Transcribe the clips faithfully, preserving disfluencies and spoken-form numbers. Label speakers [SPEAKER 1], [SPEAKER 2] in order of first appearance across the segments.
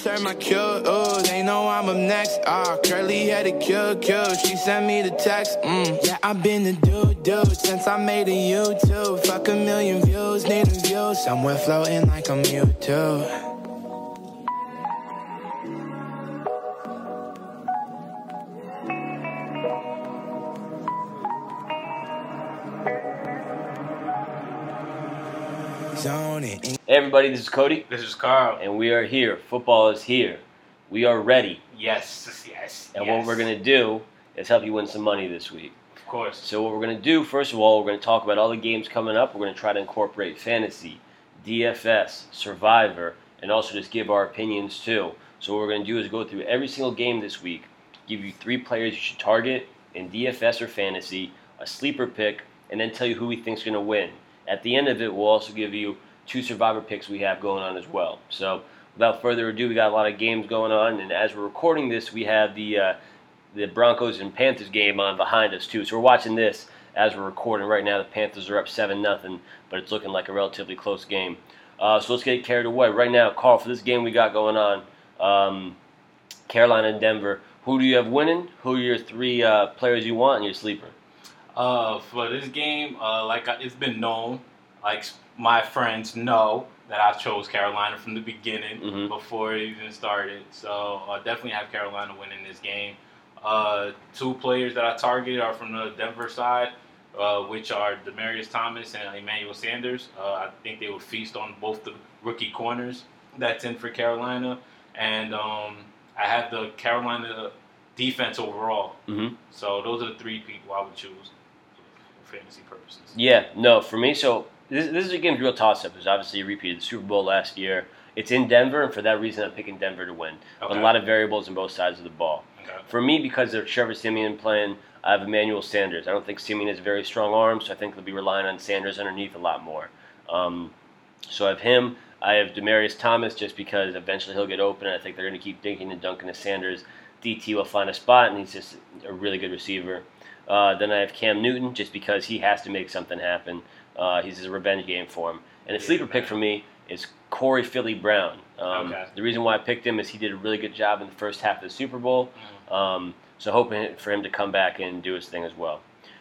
[SPEAKER 1] serve my cue. Ooh, they know I'm up next. Ah, curly headed cute, cute. She sent me the text. Mm. Yeah, I've been the dude, dude, since I made a YouTube. Fuck a million views, need a view. Somewhere floating like I'm you too.
[SPEAKER 2] Hey everybody, this is Cody.
[SPEAKER 3] This is Carl.
[SPEAKER 2] And we are here. Football is here. We are ready.
[SPEAKER 3] Yes, yes,
[SPEAKER 2] And
[SPEAKER 3] yes.
[SPEAKER 2] what we're going to do is help you win some money this week.
[SPEAKER 3] Of course.
[SPEAKER 2] So what we're going to do, first of all, we're going to talk about all the games coming up. We're going to try to incorporate fantasy, D F S, Survivor, and also just give our opinions too. So what we're going to do is go through every single game this week, give you three players you should target in D F S or fantasy, a sleeper pick, and then tell you who we think is going to win. At the end of it, we'll also give you two Survivor picks we have going on as well. So without further ado, we got a lot of games going on, and as we're recording this, we have the uh, the Broncos and Panthers game on behind us too. So we're watching this as we're recording right now. The Panthers are up seven nothing, but it's looking like a relatively close game. Uh, so let's get carried away. Right now, Carl, for this game we got going on, um, Carolina and Denver, who do you have winning? Who are your three uh, players you want in your sleeper?
[SPEAKER 3] Uh, for this game, uh, like I, it's been known, like my friends know that I chose Carolina from the beginning,
[SPEAKER 2] mm-hmm.
[SPEAKER 3] before it even started. So uh, definitely have Carolina winning this game. Uh, two players that I targeted are from the Denver side, uh, which are Demaryius Thomas and Emmanuel Sanders. Uh, I think they will feast on both the rookie corners that's in for Carolina. And um, I have the Carolina defense overall.
[SPEAKER 2] Mm-hmm.
[SPEAKER 3] So those are the three people I would choose for fantasy purposes.
[SPEAKER 2] Yeah, no, for me, so this, this is a game's real toss-up because obviously you repeated the Super Bowl last year. It's in Denver, and for that reason I'm picking Denver to win.
[SPEAKER 3] Okay.
[SPEAKER 2] But a lot of variables on both sides of the ball.
[SPEAKER 3] Okay.
[SPEAKER 2] For me, because of Trevor Siemian playing, I have Emmanuel Sanders. I don't think Siemian has a very strong arm, so I think they'll be relying on Sanders underneath a lot more. Um, so I have him. I have Demaryius Thomas just because eventually he'll get open, and I think they're going to keep dinking and dunking to Sanders. D T will find a spot, and he's just a really good receiver. Uh, then I have Cam Newton just because he has to make something happen. Uh, he's a revenge game for him. And a sleeper pick for me is Corey Philly Brown. Um,
[SPEAKER 3] okay.
[SPEAKER 2] The reason why I picked him is he did a really good job in the first half of the Super Bowl.
[SPEAKER 3] Mm-hmm.
[SPEAKER 2] Um, so hoping for him to come back and do his thing as well.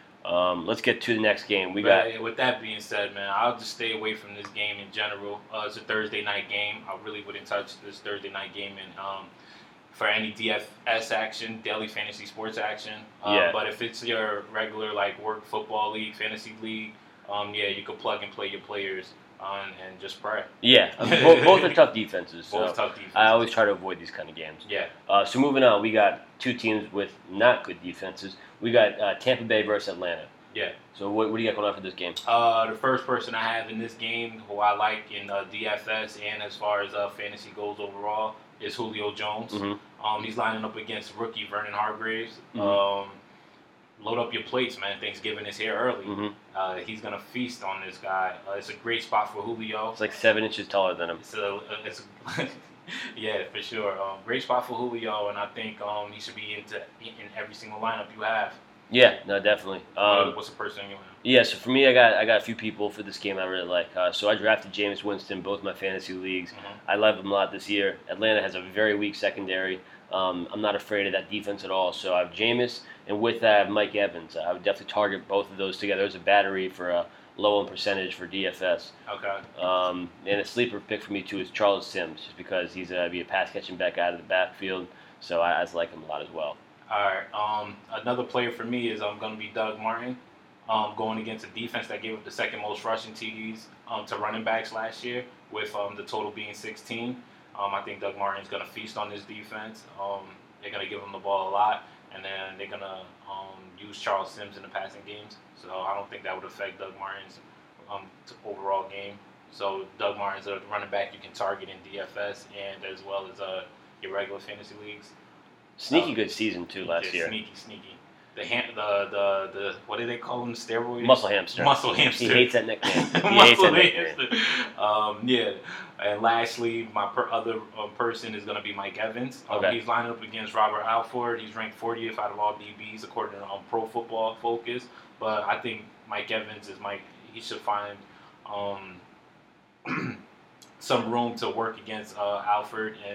[SPEAKER 2] Um, let's get to the next game. We
[SPEAKER 3] but
[SPEAKER 2] got.
[SPEAKER 3] With that being said, man, I'll just stay away from this game in general. Uh, it's a Thursday night game. I really wouldn't touch this Thursday night game and um, for any D F S action, daily fantasy sports action. Uh,
[SPEAKER 2] Yeah.
[SPEAKER 3] But if it's your regular like work football league, fantasy league, um, yeah, you can plug and play your players on and just pray.
[SPEAKER 2] Yeah, I mean, both, both are tough defenses. So
[SPEAKER 3] Both tough defenses.
[SPEAKER 2] I always try to avoid these kind of games.
[SPEAKER 3] Yeah.
[SPEAKER 2] Uh, so moving on, we got two teams with not good defenses. We got uh, Tampa Bay versus Atlanta.
[SPEAKER 3] Yeah.
[SPEAKER 2] So what, what do you got going on for this game?
[SPEAKER 3] Uh, the first person I have in this game who I like in uh, D F S and as far as uh, fantasy goes overall is Julio Jones.
[SPEAKER 2] Mm-hmm.
[SPEAKER 3] Um, he's lining up against rookie Vernon Hargreaves.
[SPEAKER 2] Mm-hmm.
[SPEAKER 3] Um, load up your plates, man. Thanksgiving is here early.
[SPEAKER 2] Mm-hmm.
[SPEAKER 3] Uh, he's going to feast on this guy. Uh, it's a great spot for Julio.
[SPEAKER 2] It's like seven inches taller than him.
[SPEAKER 3] It's a, it's a yeah, for sure. Um, great spot for Julio, and I think um, he should be into in every single lineup you have.
[SPEAKER 2] Yeah, no, definitely. Um,
[SPEAKER 3] What's the person you have?
[SPEAKER 2] Yeah, so for me, I got I got a few people for this game I really like. Uh, so I drafted Jameis Winston, both my fantasy leagues.
[SPEAKER 3] Mm-hmm.
[SPEAKER 2] I love him a lot this year. Atlanta has a very weak secondary. Um, I'm not afraid of that defense at all. So I have Jameis, and with that, I have Mike Evans. I would definitely target both of those together as a battery for a low on percentage for D F S.
[SPEAKER 3] Okay.
[SPEAKER 2] Um, and a sleeper pick for me too is Charles Sims, just because he's going to be a pass catching back out of the backfield. So I, I just like him a lot as well.
[SPEAKER 3] All right. Um, another player for me is um, going to be Doug Martin, um, going against a defense that gave up the second most rushing T Ds um, to running backs last year, with um, the total being sixteen. Um, I think Doug Martin's going to feast on this defense. Um, they're going to give him the ball a lot, and then they're going to um, use Charles Sims in the passing games. So I don't think that would affect Doug Martin's um, t- overall game. So Doug Martin's a running back you can target in D F S and as well as uh, your regular fantasy leagues.
[SPEAKER 2] Sneaky
[SPEAKER 3] Um,
[SPEAKER 2] good season too last
[SPEAKER 3] yeah,
[SPEAKER 2] year.
[SPEAKER 3] Sneaky, sneaky. The ham, the the the what do they call them? Steroids.
[SPEAKER 2] Muscle hamster.
[SPEAKER 3] Muscle hamster.
[SPEAKER 2] He hates that nickname. He hates
[SPEAKER 3] Muscle
[SPEAKER 2] that nickname.
[SPEAKER 3] hamster. Um, yeah. And lastly, my per other uh, person is going to be Mike Evans. Um,
[SPEAKER 2] Okay.
[SPEAKER 3] He's lining up against Robert Alford. He's ranked fortieth out of all D Bs according to um, Pro Football Focus. But I think Mike Evans is Mike. He should find um, some room to work against uh, Alford and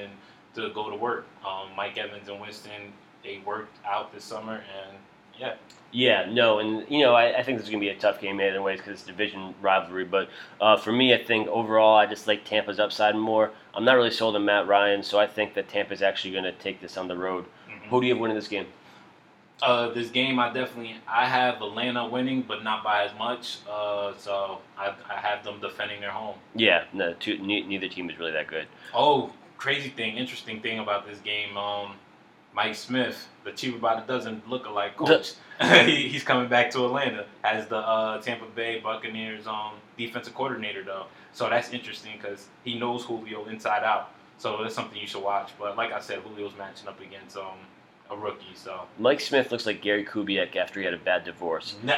[SPEAKER 3] to go to work. Um, Mike Evans and Winston, they worked out this summer, and yeah.
[SPEAKER 2] Yeah, no, and you know I, I think this is gonna be a tough game in ways because it's division rivalry. But uh, for me, I think overall I just like Tampa's upside more. I'm not really sold on Matt Ryan, so I think that Tampa's actually gonna take this on the road. Mm-hmm. Who do you have winning this game?
[SPEAKER 3] Uh, this game, I definitely I have Atlanta winning, but not by as much. Uh, so I, I have them defending their home.
[SPEAKER 2] Yeah, no, two, ne- neither team is really that good.
[SPEAKER 3] Oh, crazy thing, interesting thing about this game. Um, Mike Smith, the cheaper by the dozen look-alike coach, he, he's coming back to Atlanta as the uh, Tampa Bay Buccaneers um, defensive coordinator, though. So that's interesting because he knows Julio inside out. So that's something you should watch. But like I said, Julio's matching up against um, a rookie. So
[SPEAKER 2] Mike Smith looks like Gary Kubiak after he had a bad divorce.
[SPEAKER 3] um,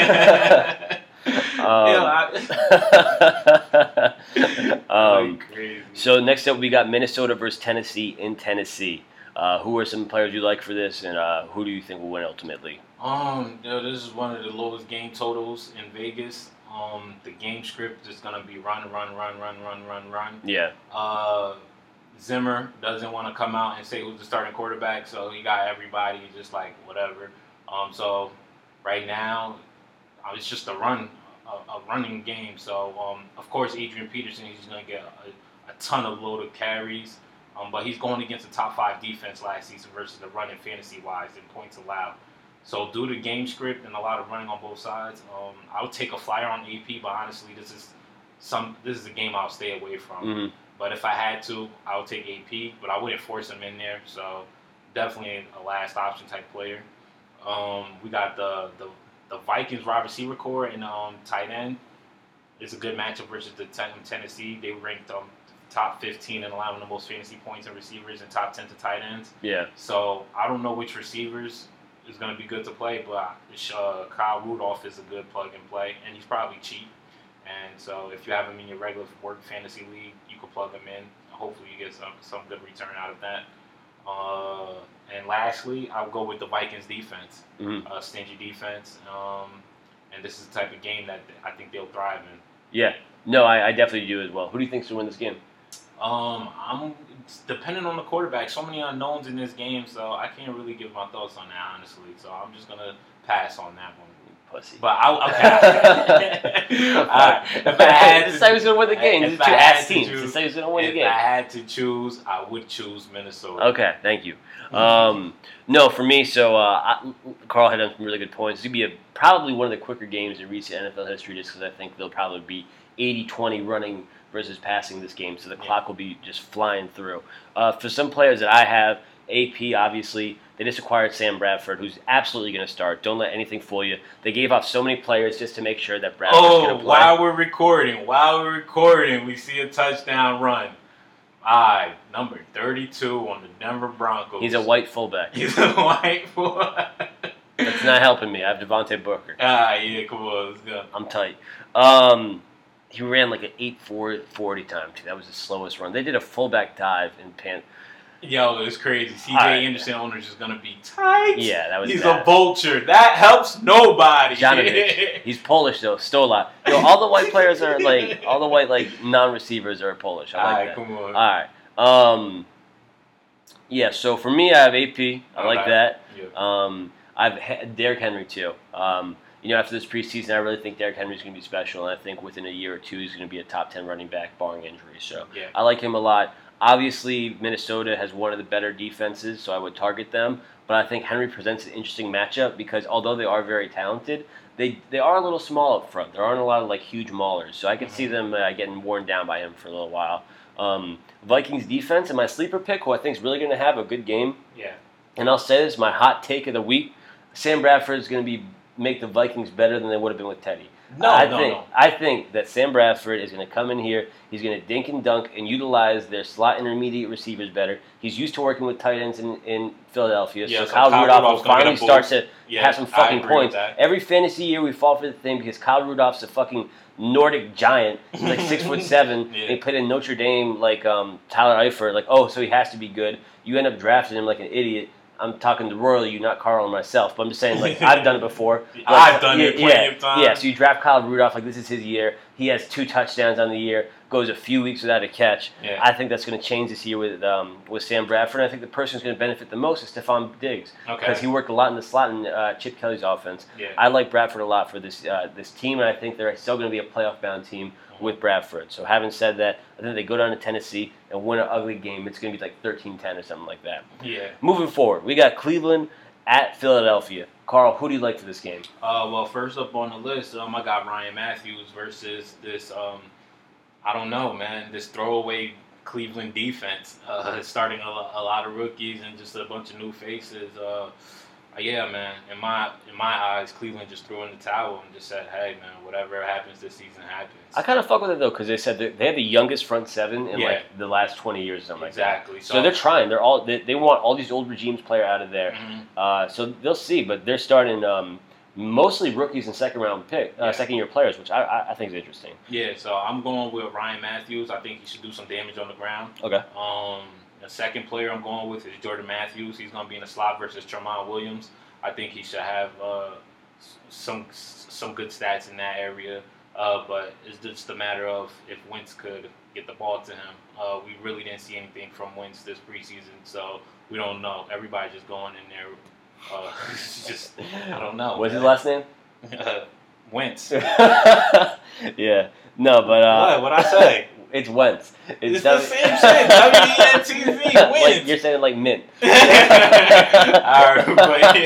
[SPEAKER 2] um, so next up, we got Minnesota versus Tennessee in Tennessee. Uh, who are some players you like for this, and uh, who do you think will win ultimately?
[SPEAKER 3] Um, you know, this is one of the lowest game totals in Vegas. Um, the game script is gonna be run, run, run, run, run, run, run.
[SPEAKER 2] Yeah.
[SPEAKER 3] Uh, Zimmer doesn't want to come out and say who's the starting quarterback, so he got everybody just like whatever. Um, so right now, uh, it's just a run, a, a running game. So um, of course, Adrian Peterson, he's gonna get a, a ton of loaded carries. Um, but he's going against a top five defense last season versus the running fantasy-wise in points allowed. So due to game script and a lot of running on both sides, um, I would take a flyer on A P. But honestly, this is some this is a game I'll stay away from.
[SPEAKER 2] Mm-hmm.
[SPEAKER 3] But if I had to, I would take A P. But I wouldn't force him in there. So definitely a last option type player. Um, we got the, the the Vikings wide receiver core and um, tight end. It's a good matchup versus the Tennessee. They ranked um. top fifteen and allowing the most fantasy points and receivers and top ten to tight ends.
[SPEAKER 2] Yeah.
[SPEAKER 3] So I don't know which receivers is going to be good to play, but uh, Kyle Rudolph is a good plug and play, and he's probably cheap. And so if you have him in your regular work fantasy league, you can plug him in. Hopefully you get some, some good return out of that. Uh, and lastly, I'll go with the Vikings defense, mm-hmm. uh, stingy defense. Um, and this is the type of game that I think they'll thrive in.
[SPEAKER 2] Yeah. No, I, I definitely do as well. Who do you think's going to win this game?
[SPEAKER 3] Um, I'm it's depending on the quarterback. So many unknowns in this game, so I can't really give my thoughts on that honestly. So I'm just gonna pass on that one.
[SPEAKER 2] Pussy.
[SPEAKER 3] But I okay. All right. If I had
[SPEAKER 2] to, this is who's gonna win the game. This is two ass teams.
[SPEAKER 3] Choose,
[SPEAKER 2] this is who's gonna win the game.
[SPEAKER 3] If I had to choose, I would choose Minnesota.
[SPEAKER 2] Okay, thank you. Um, no, for me, so uh, I, Carl had done some really good points. It's gonna be a, probably one of the quicker games in recent N F L history, just because I think they'll probably be eighty twenty running versus passing this game, so the yeah. clock will be just flying through. Uh, for some players that I have, A P, obviously, they just acquired Sam Bradford, who's absolutely going to start. Don't let anything fool you. They gave off so many players just to make sure that Bradford's
[SPEAKER 3] oh,
[SPEAKER 2] going to play.
[SPEAKER 3] While we're recording, while we're recording, we see a touchdown run. I, number thirty-two on the Denver Broncos.
[SPEAKER 2] He's a white fullback.
[SPEAKER 3] He's a white fullback.
[SPEAKER 2] That's not helping me. I have Devontae Booker.
[SPEAKER 3] Ah, yeah, come on, let's go.
[SPEAKER 2] I'm tight. Um... He ran like an eight four forty time, too. That was the slowest run. They did a fullback dive in Pan.
[SPEAKER 3] Yo, it's crazy. C J
[SPEAKER 2] right.
[SPEAKER 3] Anderson owners is going to be tight.
[SPEAKER 2] Yeah, that was
[SPEAKER 3] He's
[SPEAKER 2] bad.
[SPEAKER 3] a vulture. That helps nobody.
[SPEAKER 2] Janovic. He's Polish, though. Stola. Yo, all the white players are like, all the white like non-receivers are Polish. I like
[SPEAKER 3] all right,
[SPEAKER 2] that.
[SPEAKER 3] Come on.
[SPEAKER 2] All right. Um, yeah, so for me, I have A P. I
[SPEAKER 3] all
[SPEAKER 2] like
[SPEAKER 3] right.
[SPEAKER 2] that.
[SPEAKER 3] Yeah.
[SPEAKER 2] Um, I have Derrick Henry, too. Um, You know, after this preseason, I really think Derrick Henry's going to be special, and I think within a year or two, he's going to be a top ten running back, barring injuries. So
[SPEAKER 3] yeah.
[SPEAKER 2] I like him a lot. Obviously, Minnesota has one of the better defenses, so I would target them. But I think Henry presents an interesting matchup because although they are very talented, they they are a little small up front. There aren't a lot of like huge maulers, so I could mm-hmm. see them uh, getting worn down by him for a little while. Um, Vikings defense and my sleeper pick, who I think is really going to have a good game.
[SPEAKER 3] Yeah.
[SPEAKER 2] And I'll say this, my hot take of the week: Sam Bradford is going to be make the Vikings better than they would have been with Teddy.
[SPEAKER 3] No,
[SPEAKER 2] I
[SPEAKER 3] no,
[SPEAKER 2] think,
[SPEAKER 3] no.
[SPEAKER 2] I think that Sam Bradford is going to come in here. He's going to dink and dunk and utilize their slot intermediate receivers better. He's used to working with tight ends in, in Philadelphia.
[SPEAKER 3] Yeah,
[SPEAKER 2] so,
[SPEAKER 3] so
[SPEAKER 2] Kyle,
[SPEAKER 3] Kyle
[SPEAKER 2] Rudolph will
[SPEAKER 3] Rudolph's gonna
[SPEAKER 2] finally
[SPEAKER 3] get a
[SPEAKER 2] start
[SPEAKER 3] boost.
[SPEAKER 2] to
[SPEAKER 3] Yeah,
[SPEAKER 2] have some
[SPEAKER 3] I
[SPEAKER 2] fucking
[SPEAKER 3] agree with
[SPEAKER 2] points.
[SPEAKER 3] that.
[SPEAKER 2] Every fantasy year we fall for the thing because Kyle Rudolph's a fucking Nordic giant. He's like six foot seven.
[SPEAKER 3] Yeah.
[SPEAKER 2] And he played in Notre Dame like um, Tyler Eifert. Like, oh, so he has to be good. You end up drafting him like an idiot. I'm talking to Royal, you, not Carl and myself. But I'm just saying, like, I've done it before. Like,
[SPEAKER 3] I've done
[SPEAKER 2] yeah,
[SPEAKER 3] it plenty
[SPEAKER 2] yeah,
[SPEAKER 3] of times.
[SPEAKER 2] Yeah, so you draft Kyle Rudolph, like, this is his year. He has two touchdowns on the year, goes a few weeks without a catch.
[SPEAKER 3] Yeah.
[SPEAKER 2] I think that's going to change this year with um, with Sam Bradford. And I think the person who's going to benefit the most is Stephon Diggs
[SPEAKER 3] Okay.
[SPEAKER 2] because he worked a lot in the slot in uh, Chip Kelly's offense.
[SPEAKER 3] Yeah.
[SPEAKER 2] I like Bradford a lot for this uh, this team, and I think they're still going to be a playoff-bound team with Bradford. So having said that, I think they go down to Tennessee and win an ugly game. It's going to be like thirteen ten or something like that.
[SPEAKER 3] Yeah.
[SPEAKER 2] Moving forward, we got Cleveland at Philadelphia. Carl, who do you like for this game?
[SPEAKER 3] Uh, well, first up on the list, um, I got Ryan Matthews versus this, um, I don't know, man, this throwaway Cleveland defense. Uh, starting a, lo- a lot of rookies and just a bunch of new faces. Uh, yeah, man, in my in my eyes, Cleveland just threw in the towel and just said, hey, man, whatever happens this season happens.
[SPEAKER 2] I kind of fuck with it, though, because they said that they had the youngest front seven in,
[SPEAKER 3] Yeah.
[SPEAKER 2] like, the last twenty years or something
[SPEAKER 3] Exactly.
[SPEAKER 2] like that.
[SPEAKER 3] So,
[SPEAKER 2] So, they're trying. They're all they, they want all these old regimes player out of there.
[SPEAKER 3] Mhm.
[SPEAKER 2] Uh, so they'll see, but they're starting um, mostly rookies and second-round pick, uh,
[SPEAKER 3] Yeah.
[SPEAKER 2] second-year players, which I, I, I think is interesting.
[SPEAKER 3] Yeah, so I'm going with Ryan Matthews. I think he should do some damage on the ground.
[SPEAKER 2] Okay.
[SPEAKER 3] Um, the second player I'm going with is Jordan Matthews. He's going to be in the slot versus Tremont Williams. I think he should have uh, s- some some good stats in that area. Uh, but it's just a matter of if Wentz could get the ball to him. Uh, we really didn't see anything from Wentz this preseason, so we don't know. Everybody just going in there. Uh, it's just I don't know.
[SPEAKER 2] What's his
[SPEAKER 3] man.
[SPEAKER 2] last name?
[SPEAKER 3] Uh, Wentz.
[SPEAKER 2] Yeah. No, but uh,
[SPEAKER 3] what? What I say?
[SPEAKER 2] it's Wentz.
[SPEAKER 3] It's
[SPEAKER 2] W-
[SPEAKER 3] the same shit. W E N T Z wins.
[SPEAKER 2] Like, you're saying like mint.
[SPEAKER 3] All right, but,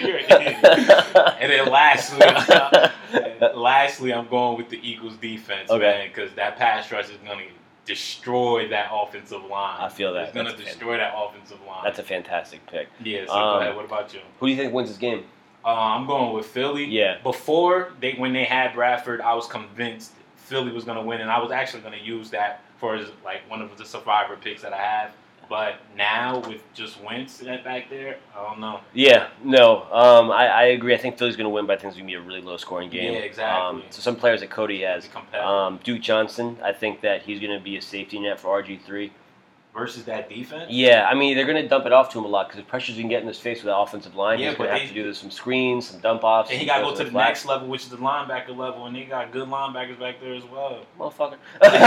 [SPEAKER 3] and then lastly, uh, lastly, I'm going with the Eagles defense,
[SPEAKER 2] Okay.
[SPEAKER 3] man, because that pass rush is going to destroy that offensive line.
[SPEAKER 2] I feel that.
[SPEAKER 3] It's going to
[SPEAKER 2] That's a
[SPEAKER 3] destroy that offensive line.
[SPEAKER 2] That's a fantastic pick.
[SPEAKER 3] yeah. So
[SPEAKER 2] Um,
[SPEAKER 3] go ahead. What about you?
[SPEAKER 2] Who do you think wins this game?
[SPEAKER 3] Uh, I'm going with Philly.
[SPEAKER 2] Yeah.
[SPEAKER 3] Before they, when they had Bradford, I was convinced Philly was going to win, and I was actually going to use that for as, like one of the survivor picks that I have. But now with just Wentz back there, I don't know.
[SPEAKER 2] Yeah, no, um, I, I agree. I think Philly's going to win, but I think it's going to be a really low-scoring game.
[SPEAKER 3] Yeah, exactly.
[SPEAKER 2] Um, so some players that Cody has.
[SPEAKER 3] Be competitive.
[SPEAKER 2] Um, Duke Johnson, I think that he's going to be a safety net for R G three.
[SPEAKER 3] Versus that defense.
[SPEAKER 2] Yeah, I mean, they're going to dump it off to him a lot because the pressures you can get in his face with the offensive line,
[SPEAKER 3] Yeah,
[SPEAKER 2] he's going
[SPEAKER 3] but
[SPEAKER 2] to have
[SPEAKER 3] they-
[SPEAKER 2] to do some screens, some dump-offs.
[SPEAKER 3] And he got to go to the next level, which is the linebacker level, and they got good linebackers back there as well.
[SPEAKER 2] Motherfucker.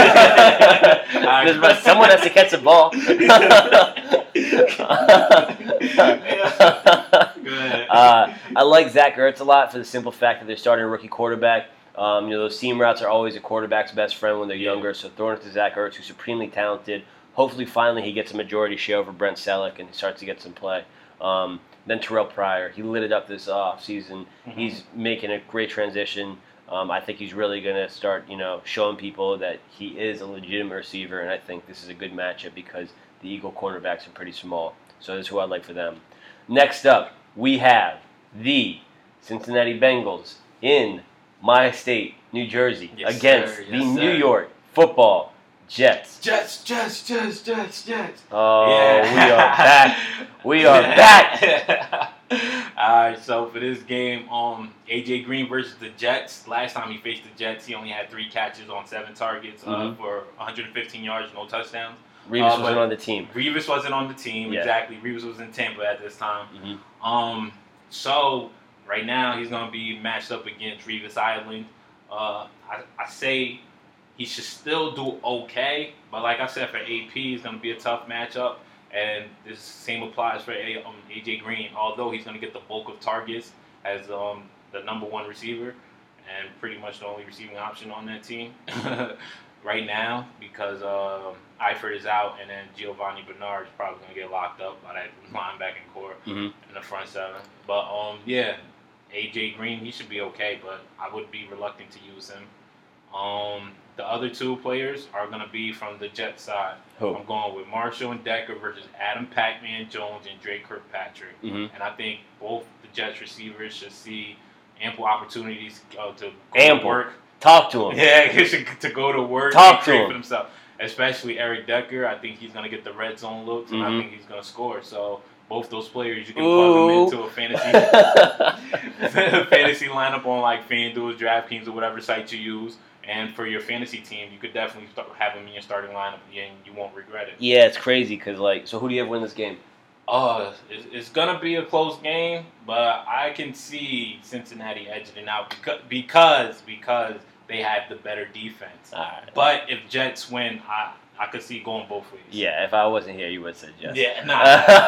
[SPEAKER 2] There's about- someone has to catch the ball.
[SPEAKER 3] Go ahead.
[SPEAKER 2] Uh, I like Zach Ertz a lot for the simple fact that they're starting a rookie quarterback. Um, you know, those seam routes are always a quarterback's best friend when they're
[SPEAKER 3] Yeah.
[SPEAKER 2] younger. So throwing it to Zach Ertz, who's supremely talented. Hopefully, finally, he gets a majority share over Brent Selleck and he starts to get some play. Um, then Terrell Pryor, he lit it up this off season.
[SPEAKER 3] Mhm.
[SPEAKER 2] He's making a great transition. Um, I think he's really going to start, you know, showing people that he is a legitimate receiver, and I think this is a good matchup because the Eagle cornerbacks are pretty small. So that's who I'd like for them. Next up, we have the Cincinnati Bengals in my state, New Jersey,
[SPEAKER 3] Yes,
[SPEAKER 2] against
[SPEAKER 3] sir.
[SPEAKER 2] the
[SPEAKER 3] Yes,
[SPEAKER 2] New
[SPEAKER 3] sir.
[SPEAKER 2] York Football Jets.
[SPEAKER 3] Jets, Jets, Jets, Jets, Jets.
[SPEAKER 2] Oh,
[SPEAKER 3] Yeah.
[SPEAKER 2] we are back. We are back.
[SPEAKER 3] All right, so for this game, um, A J Green versus the Jets. Last time he faced the Jets, he only had three catches on seven targets uh,
[SPEAKER 2] Mhm.
[SPEAKER 3] for one hundred fifteen yards, no touchdowns.
[SPEAKER 2] Revis
[SPEAKER 3] Uh,
[SPEAKER 2] wasn't
[SPEAKER 3] but-
[SPEAKER 2] on the team.
[SPEAKER 3] Revis wasn't on the team,
[SPEAKER 2] Yeah.
[SPEAKER 3] exactly. Revis was in Tampa at this time.
[SPEAKER 2] Mhm.
[SPEAKER 3] Um, so right now he's gonna be matched up against Revis Island. Uh, I, I say he should still do okay, but like I said, for A P, it's gonna be a tough matchup, and this same applies for A, um, A J Green. Although he's gonna get the bulk of targets as um, the number one receiver and pretty much the only receiving option on that team right now because um, Eifert is out, and then Giovanni Bernard is probably gonna get locked up by that linebacking core
[SPEAKER 2] Mhm.
[SPEAKER 3] in the front seven. But um, yeah, A J Green, he should be okay, but I would be reluctant to use him. Um, the other two players are gonna be from the Jets side.
[SPEAKER 2] Who?
[SPEAKER 3] I'm going with Marshall and Decker versus Adam Pac-Man Jones and Drake Kirkpatrick.
[SPEAKER 2] Mhm.
[SPEAKER 3] And I think both the Jets receivers should see ample opportunities uh, to go
[SPEAKER 2] Ample.
[SPEAKER 3] to work.
[SPEAKER 2] Talk to him.
[SPEAKER 3] Yeah, he should to go to work
[SPEAKER 2] Talk
[SPEAKER 3] and
[SPEAKER 2] to
[SPEAKER 3] create
[SPEAKER 2] him.
[SPEAKER 3] for himself. Especially Eric Decker. I think he's gonna get the red zone looks, and
[SPEAKER 2] Mhm.
[SPEAKER 3] I think he's gonna score. So both those players, you can
[SPEAKER 2] Ooh.
[SPEAKER 3] plug them into a fantasy fantasy lineup on like FanDuel, DraftKings, or whatever site you use. And for your fantasy team, you could definitely start, have them in your starting lineup, and you won't regret it.
[SPEAKER 2] Yeah, it's crazy because, like, so who do you have win this game?
[SPEAKER 3] Uh, it's, it's gonna be a close game, but I can see Cincinnati edging it out because because because they had the better defense.
[SPEAKER 2] All right.
[SPEAKER 3] But if Jets win, I I could see going both ways.
[SPEAKER 2] Yeah, if I wasn't here, you would say Jets.
[SPEAKER 3] Yeah, nah.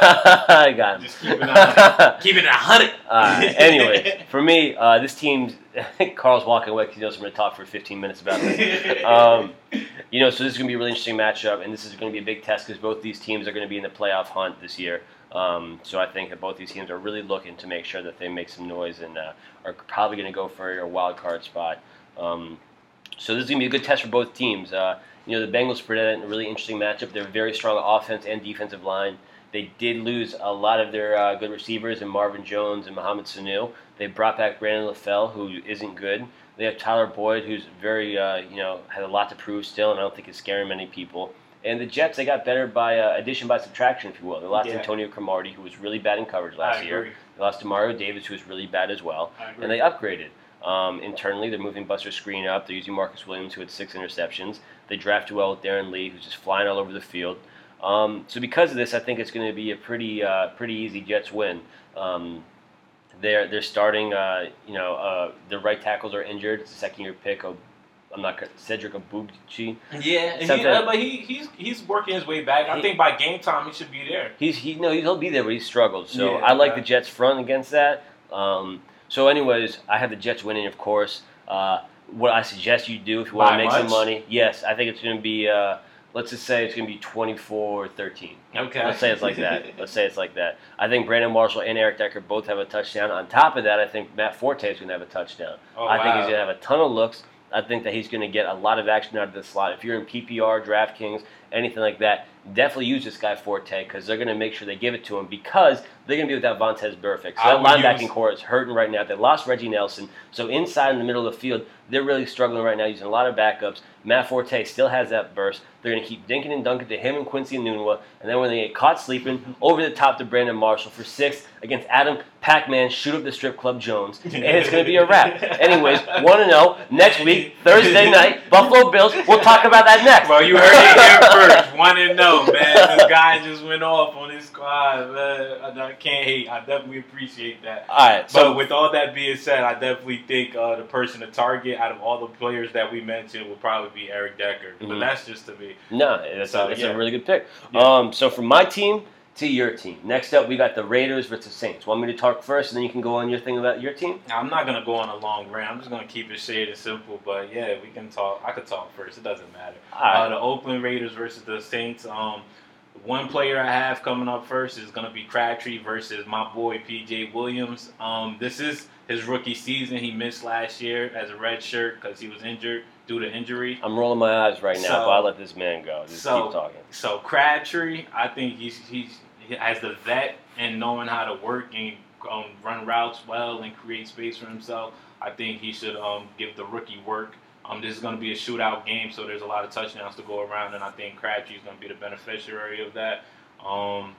[SPEAKER 2] I got him.
[SPEAKER 3] Just keep it a keep it a hundred.
[SPEAKER 2] All right. Anyway, for me, uh, this team, Carl's walking away because he knows I'm going to talk for fifteen minutes about this. Um, you know, so this is going to be a really interesting matchup, and this is going to be a big test because both these teams are going to be in the playoff hunt this year. Um, so I think that both these teams are really looking to make sure that they make some noise and uh, are probably going to go for a wild card spot. Um, so this is going to be a good test for both teams. Uh, you know, the Bengals present a really interesting matchup. They're a very strong offense and defensive line. They did lose a lot of their uh, good receivers in Marvin Jones and Mohamed Sanu. They brought back Brandon LaFell, who isn't good. They have Tyler Boyd, who's very, uh, you know, has a lot to prove still, and I don't think is scaring many people. And the Jets, they got better by uh, addition by subtraction, if you will. They lost
[SPEAKER 3] Yeah.
[SPEAKER 2] Antonio Cromartie, who was really bad in coverage last
[SPEAKER 3] I
[SPEAKER 2] year.
[SPEAKER 3] agree.
[SPEAKER 2] They lost to Mario Davis, who was really bad as well.
[SPEAKER 3] I agree.
[SPEAKER 2] And they upgraded. Um, internally, they're moving Buster Screen up. They're using Marcus Williams, who had six interceptions. They drafted well with Darren Lee, who's just flying all over the field. Um, so because of this, I think it's going to be a pretty uh, pretty easy Jets win. Um, they're they're starting, uh, you know, uh, their right tackles are injured. It's a second year pick. Of, I'm not Cedric Abuchi.
[SPEAKER 3] Yeah, he,
[SPEAKER 2] Something-
[SPEAKER 3] uh, but he, he's he's working his way back. I
[SPEAKER 2] He-
[SPEAKER 3] think by game time he should be there.
[SPEAKER 2] He's he no he'll be there, but he's struggled. So
[SPEAKER 3] Yeah,
[SPEAKER 2] I like
[SPEAKER 3] okay.
[SPEAKER 2] the Jets front against that. Um, so anyways, I have the Jets winning, of course. Uh, what I suggest you do if you want
[SPEAKER 3] By
[SPEAKER 2] to make
[SPEAKER 3] much?
[SPEAKER 2] some money, yes, I think it's going to be. Uh, let's just say it's going to be twenty-four thirteen.
[SPEAKER 3] Okay.
[SPEAKER 2] Let's say it's like that. Let's say it's like that. I think Brandon Marshall and Eric Decker both have a touchdown. On top of that, I think Matt Forte is going to have a touchdown.
[SPEAKER 3] Oh,
[SPEAKER 2] I think
[SPEAKER 3] wow.
[SPEAKER 2] he's going to have a ton of looks. I think that he's going to get a lot of action out of the slot. If you're in P P R, DraftKings, anything like that, definitely use this guy Forte because they're going to make sure they give it to him because they're going to be without Vontez Burfict. So
[SPEAKER 3] I
[SPEAKER 2] that
[SPEAKER 3] would
[SPEAKER 2] linebacking
[SPEAKER 3] use-
[SPEAKER 2] core is hurting right now. They lost Reggie Nelson. So inside in the middle of the field, they're really struggling right now using a lot of backups. Matt Forte still has that burst. They're going to keep dinking and dunking to him and Quincy Enunwa. And then when they get caught sleeping, over the top to Brandon Marshall for six against Adam Pac-Man, shoot up the strip club Jones. And it's going to be a wrap. Anyways, one and oh. Next week, Thursday night, Buffalo Bills. We'll talk about that next.
[SPEAKER 3] Well, you heard it here first. One and no, man. This guy just went off on his squad, man. I can't hate. I definitely appreciate that.
[SPEAKER 2] All right.
[SPEAKER 3] But
[SPEAKER 2] So
[SPEAKER 3] with all that being said, I definitely think uh, the person to target out of all the players that we mentioned would probably be Eric Decker. But
[SPEAKER 2] Mhm.
[SPEAKER 3] that's just to me.
[SPEAKER 2] no, it's,
[SPEAKER 3] So,
[SPEAKER 2] a, it's
[SPEAKER 3] yeah.
[SPEAKER 2] a really good pick.
[SPEAKER 3] Yeah.
[SPEAKER 2] Um, so from my team to your team. Next up, we got the Raiders versus Saints. Want me to talk first, and then you can go on your thing about your team?
[SPEAKER 3] Now, I'm not gonna go on a long rant. I'm just gonna keep it shade and simple. But yeah, we can talk. I could talk first. It doesn't matter.
[SPEAKER 2] All right.
[SPEAKER 3] Uh, the Oakland Raiders versus the Saints. Um, one player I have coming up first is gonna be Crabtree versus my boy P J Williams. Um, this is his rookie season. He missed last year as a red shirt because he was injured due to injury.
[SPEAKER 2] I'm rolling my eyes right now,
[SPEAKER 3] So-
[SPEAKER 2] but I'll let this man go. Just
[SPEAKER 3] so-
[SPEAKER 2] keep talking.
[SPEAKER 3] So Crabtree, I think he's he's he has the vet and knowing how to work and um, run routes well and create space for himself. I think he should um, give the rookie work. Um, this is going to be a shootout game, so there's a lot of touchdowns to go around, and I think Crabtree is going to be the beneficiary of that. Um,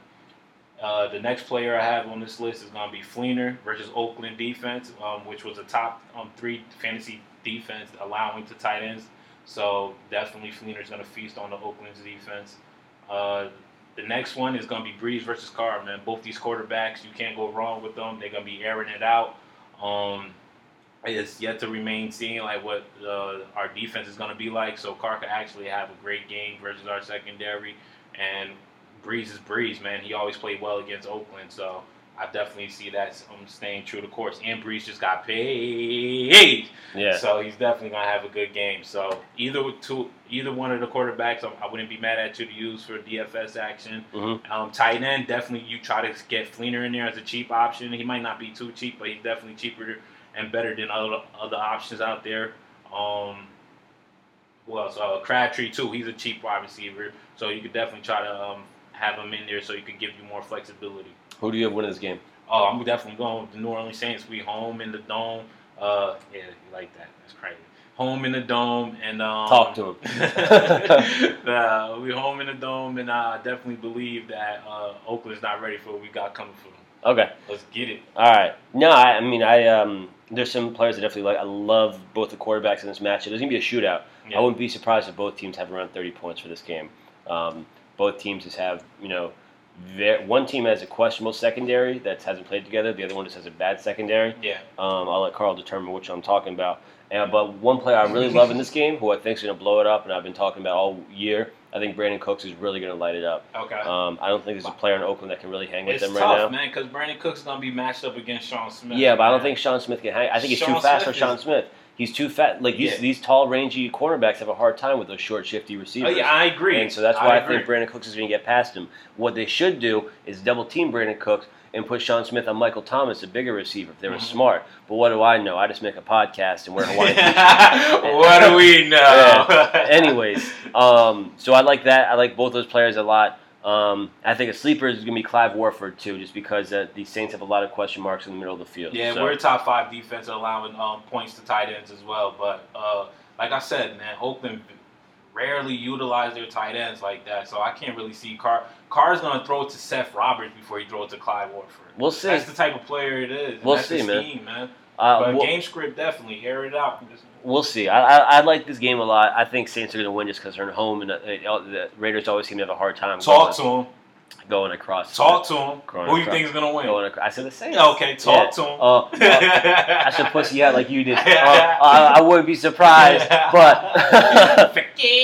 [SPEAKER 3] uh, the next player I have on this list is going to be Fleener versus Oakland defense, um, which was a top um, three fantasy defense, allowing to tight ends. So definitely Fleener's going to feast on the Oakland's defense. Uh, the next one is going to be Breeze versus Carr, man. Both these quarterbacks, you can't go wrong with them. They're going to be airing it out. Um, it's yet to remain seen like what uh, our defense is going to be like. So Carr could actually have a great game versus our secondary. And Breeze is Breeze, man. He always played well against Oakland. So I definitely see that um, staying true to course. And Breeze just got paid.
[SPEAKER 2] Yeah.
[SPEAKER 3] So he's definitely gonna have a good game. So either with two, either one of the quarterbacks, I, I wouldn't be mad at you to use for D F S action.
[SPEAKER 2] Mm-hmm.
[SPEAKER 3] Um, tight end, definitely you try to get Fleener in there as a cheap option. He might not be too cheap, but he's definitely cheaper and better than other other options out there. Um, well, so Crabtree too. He's a cheap wide receiver, so you could definitely try to um, have him in there so he could give you more flexibility.
[SPEAKER 2] Who do you have winning this game?
[SPEAKER 3] Oh, I'm definitely going with the New Orleans Saints. We home in the dome. Uh, yeah, you like that? That's crazy. Home in the dome and um,
[SPEAKER 2] Talk to him.
[SPEAKER 3] uh, we home in the dome, and I definitely believe that uh, Oakland's not ready for what we got coming for them.
[SPEAKER 2] Okay.
[SPEAKER 3] Let's get it.
[SPEAKER 2] All right. No, I, I mean, I um, there's some players I definitely like. I love both the quarterbacks in this match. There's gonna be a shootout.
[SPEAKER 3] Yeah.
[SPEAKER 2] I wouldn't be surprised if both teams have around thirty points for this game. Um, both teams just have, you know, Ver- one team has a questionable secondary that hasn't played together. The other one just has a bad secondary.
[SPEAKER 3] Yeah.
[SPEAKER 2] Um, I'll let Carl determine which I'm talking about. And, but one player I really love in this game, who I think is going to blow it up, and I've been talking about all year, I think Brandon Cooks is really going to light it up.
[SPEAKER 3] Okay.
[SPEAKER 2] Um, I don't think there's a player in Oakland that can really hang with
[SPEAKER 3] It's
[SPEAKER 2] them
[SPEAKER 3] tough,
[SPEAKER 2] right now.
[SPEAKER 3] man, because Brandon Cook's going to be matched up against Sean Smith.
[SPEAKER 2] Yeah, but I don't
[SPEAKER 3] man.
[SPEAKER 2] think Sean Smith can hang. I think he's
[SPEAKER 3] Sean
[SPEAKER 2] too fast
[SPEAKER 3] Smith
[SPEAKER 2] for Sean
[SPEAKER 3] is-
[SPEAKER 2] Smith. He's too fat. Like these
[SPEAKER 3] Yeah.
[SPEAKER 2] these tall, rangy cornerbacks have a hard time with those short, shifty
[SPEAKER 3] Oh,
[SPEAKER 2] receivers.
[SPEAKER 3] yeah, I agree.
[SPEAKER 2] And so that's why I,
[SPEAKER 3] agree.
[SPEAKER 2] think Brandon Cooks is going to get past him. What they should do is double team Brandon Cooks and put Sean Smith on Michael Thomas, a bigger receiver, if they were
[SPEAKER 3] Mhm.
[SPEAKER 2] smart. But what do I know? I just make a podcast and wear Hawaiian t-shirts.
[SPEAKER 3] What do we know?
[SPEAKER 2] Yeah. Anyways, um, so I like that. I like both those players a lot. Um, I think a sleeper is going to be Clive Warford, too, just because uh, the Saints have a lot of question marks in the middle of the field.
[SPEAKER 3] Yeah,
[SPEAKER 2] so.
[SPEAKER 3] we're a top five defense allowing um, points to tight ends as well. But uh, like I said, man, Oakland rarely utilize their tight ends like that. So I can't really see Carr. Carr's going to throw it to Seth Roberts before he throws it to Clive Warford.
[SPEAKER 2] We'll see.
[SPEAKER 3] That's the type of player it is. And
[SPEAKER 2] We'll
[SPEAKER 3] that's
[SPEAKER 2] see,
[SPEAKER 3] his
[SPEAKER 2] man.
[SPEAKER 3] Scheme, man.
[SPEAKER 2] Uh,
[SPEAKER 3] But
[SPEAKER 2] we'll,
[SPEAKER 3] game script, definitely. Air it out.
[SPEAKER 2] we'll see. I, I I like this game a lot. I think Saints are going to win just because they're at home, and uh, the Raiders always seem to have a hard time
[SPEAKER 3] Talk
[SPEAKER 2] going,
[SPEAKER 3] to him.
[SPEAKER 2] going across.
[SPEAKER 3] Talk to him.
[SPEAKER 2] Going
[SPEAKER 3] Who you
[SPEAKER 2] across-
[SPEAKER 3] think is going to win?
[SPEAKER 2] Going across. I said the Saints.
[SPEAKER 3] Okay, talk
[SPEAKER 2] Yeah.
[SPEAKER 3] to him.
[SPEAKER 2] Uh, uh, I should pussy out like you did. Uh, I, I wouldn't be surprised, but.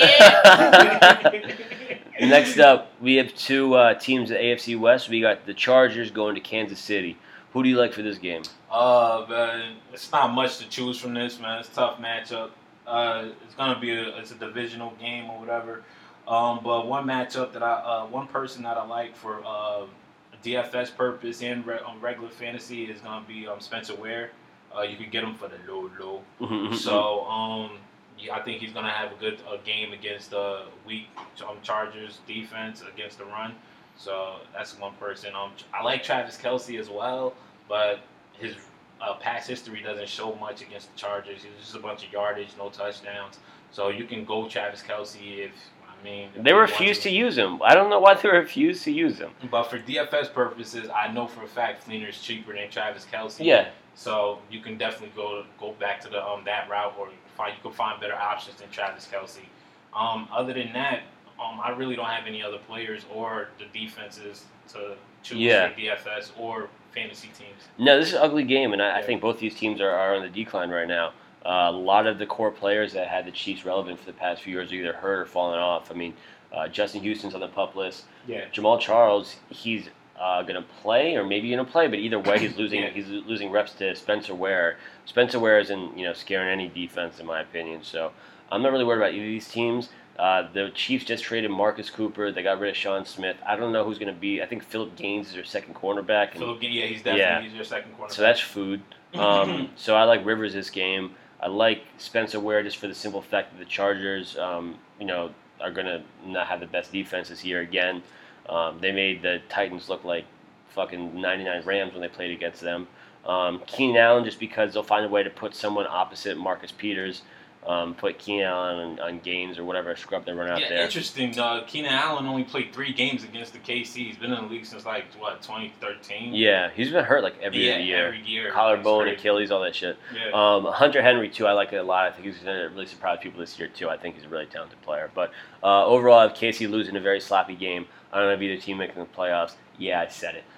[SPEAKER 2] Next up, we have two uh, teams in the A F C West. We got the Chargers going to Kansas City. Who do you like for this game?
[SPEAKER 3] Uh, man, it's not much to choose from this, man. It's a tough matchup. Uh, it's gonna be a it's a divisional game or whatever. Um, but one matchup that I uh, one person that I like for uh, D F S purpose and re- um, regular fantasy is gonna be um, Spencer Ware. Uh, you can get him for the low low. So um, yeah, I think he's gonna have a good uh, game against the weak um, Chargers defense against the run. So that's one person. Um, I like Travis Kelce as well, but his uh, past history doesn't show much against the Chargers. It's just a bunch of yardage, no touchdowns. So you can go Travis Kelce if I mean if
[SPEAKER 2] They
[SPEAKER 3] you want
[SPEAKER 2] refuse to use him. I don't know why they refuse to use him.
[SPEAKER 3] But for D F S purposes, I know for a fact Fleener's cheaper than Travis Kelce.
[SPEAKER 2] Yeah.
[SPEAKER 3] So you can definitely go go back to the um that route, or find you can find better options than Travis Kelce. Um, other than that, um, I really don't have any other players or the defenses to choose
[SPEAKER 2] Yeah.
[SPEAKER 3] for D F S or fantasy teams.
[SPEAKER 2] No, this is an ugly game, and I, I
[SPEAKER 3] Yeah.
[SPEAKER 2] think both these teams are, are on the decline right now. Uh, a lot of the core players that had the Chiefs relevant for the past few years are either hurt or fallen off. I mean, uh, Justin Houston's on the pup list.
[SPEAKER 3] Yeah.
[SPEAKER 2] Jamal Charles, he's uh, going to play, or maybe going to play, but either way, he's losing.
[SPEAKER 3] Yeah.
[SPEAKER 2] He's losing reps to Spencer Ware. Spencer Ware isn't, you know, scaring any defense, in my opinion. So I'm not really worried about either of these teams. Uh, the Chiefs just traded Marcus Cooper. They got rid of Sean Smith. I don't know who's going to be. I think Philip Gaines is their second cornerback. And,
[SPEAKER 3] Philip, yeah, he's definitely
[SPEAKER 2] Yeah.
[SPEAKER 3] he's your second corner.
[SPEAKER 2] so that's food. Um, so I like Rivers this game. I like Spencer Ware just for the simple fact that the Chargers, um, you know, are going to not have the best defense this year again. Um, they made the Titans look like fucking ninety-nine Rams when they played against them. Um, Keenan Allen, just because they'll find a way to put someone opposite Marcus Peters, um, put Keenan Allen on, on Gaines or whatever scrub they run out
[SPEAKER 3] Yeah,
[SPEAKER 2] there.
[SPEAKER 3] interesting. Uh, Keenan Allen only played three games against the K C. He's been in the league since like what twenty thirteen.
[SPEAKER 2] Yeah, he's been hurt like every
[SPEAKER 3] yeah,
[SPEAKER 2] other year.
[SPEAKER 3] every year.
[SPEAKER 2] Collarbone,
[SPEAKER 3] It's crazy.
[SPEAKER 2] Achilles, all that shit.
[SPEAKER 3] Yeah.
[SPEAKER 2] Um, Hunter Henry, too, I like it a lot. I think he's going to really surprise people this year, too. I think he's a really talented player. But uh, overall, I have K C losing a very sloppy game. I don't know if either team making the playoffs. Yeah, I said it.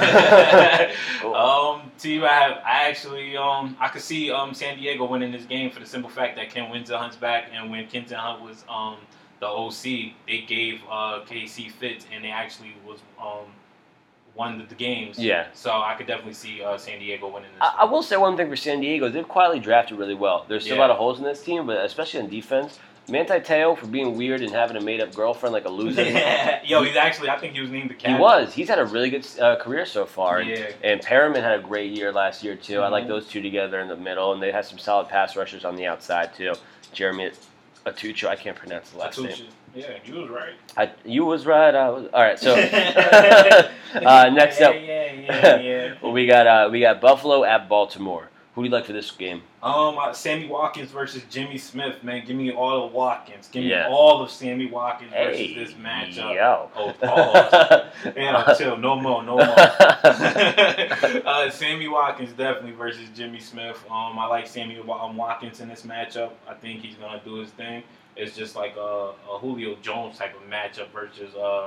[SPEAKER 3] um, team, I have, I actually, um, I could see um San Diego winning this game for the simple fact that Ken Winter Hunt's back, and when Kenton Hunt was um the O C, they gave uh K C fits, and they actually was um won the, the games.
[SPEAKER 2] Yeah.
[SPEAKER 3] So I could definitely see uh, San Diego winning this.
[SPEAKER 2] I, I will say one thing for San Diego. They've quietly drafted really well. There's still a
[SPEAKER 3] Yeah.
[SPEAKER 2] lot of holes in this team, but especially on defense. Manti Te'o for being weird and having a made-up girlfriend like a loser.
[SPEAKER 3] Yo, he's actually, I think he was named the
[SPEAKER 2] He
[SPEAKER 3] captain.
[SPEAKER 2] was. He's had a really good uh, career so far. And,
[SPEAKER 3] Yeah.
[SPEAKER 2] and Perriman had a great year last year, too. I like
[SPEAKER 3] Mhm.
[SPEAKER 2] those two together in the middle, and they have some solid pass rushers on the outside, too. Jeremy Atucho, I can't pronounce the last name.
[SPEAKER 3] Atucha. Yeah, you was right.
[SPEAKER 2] I, you was right. I was, all right, so uh, next
[SPEAKER 3] yeah,
[SPEAKER 2] up,
[SPEAKER 3] Yeah, yeah, yeah.
[SPEAKER 2] we got uh, we got Buffalo at Baltimore. Who do you like for this game?
[SPEAKER 3] Um, uh, Sammy Watkins versus Jimmy Smith, man. Give me all of Watkins. Give me
[SPEAKER 2] Yeah.
[SPEAKER 3] all of Sammy Watkins
[SPEAKER 2] Hey,
[SPEAKER 3] versus this matchup.
[SPEAKER 2] yo.
[SPEAKER 3] Oh, pause. Yeah, chill. No more, no more. uh, Sammy Watkins definitely versus Jimmy Smith. Um, I like Sammy Wa- um, Watkins in this matchup. I think he's gonna do his thing. It's just like a, a Julio Jones type of matchup versus uh,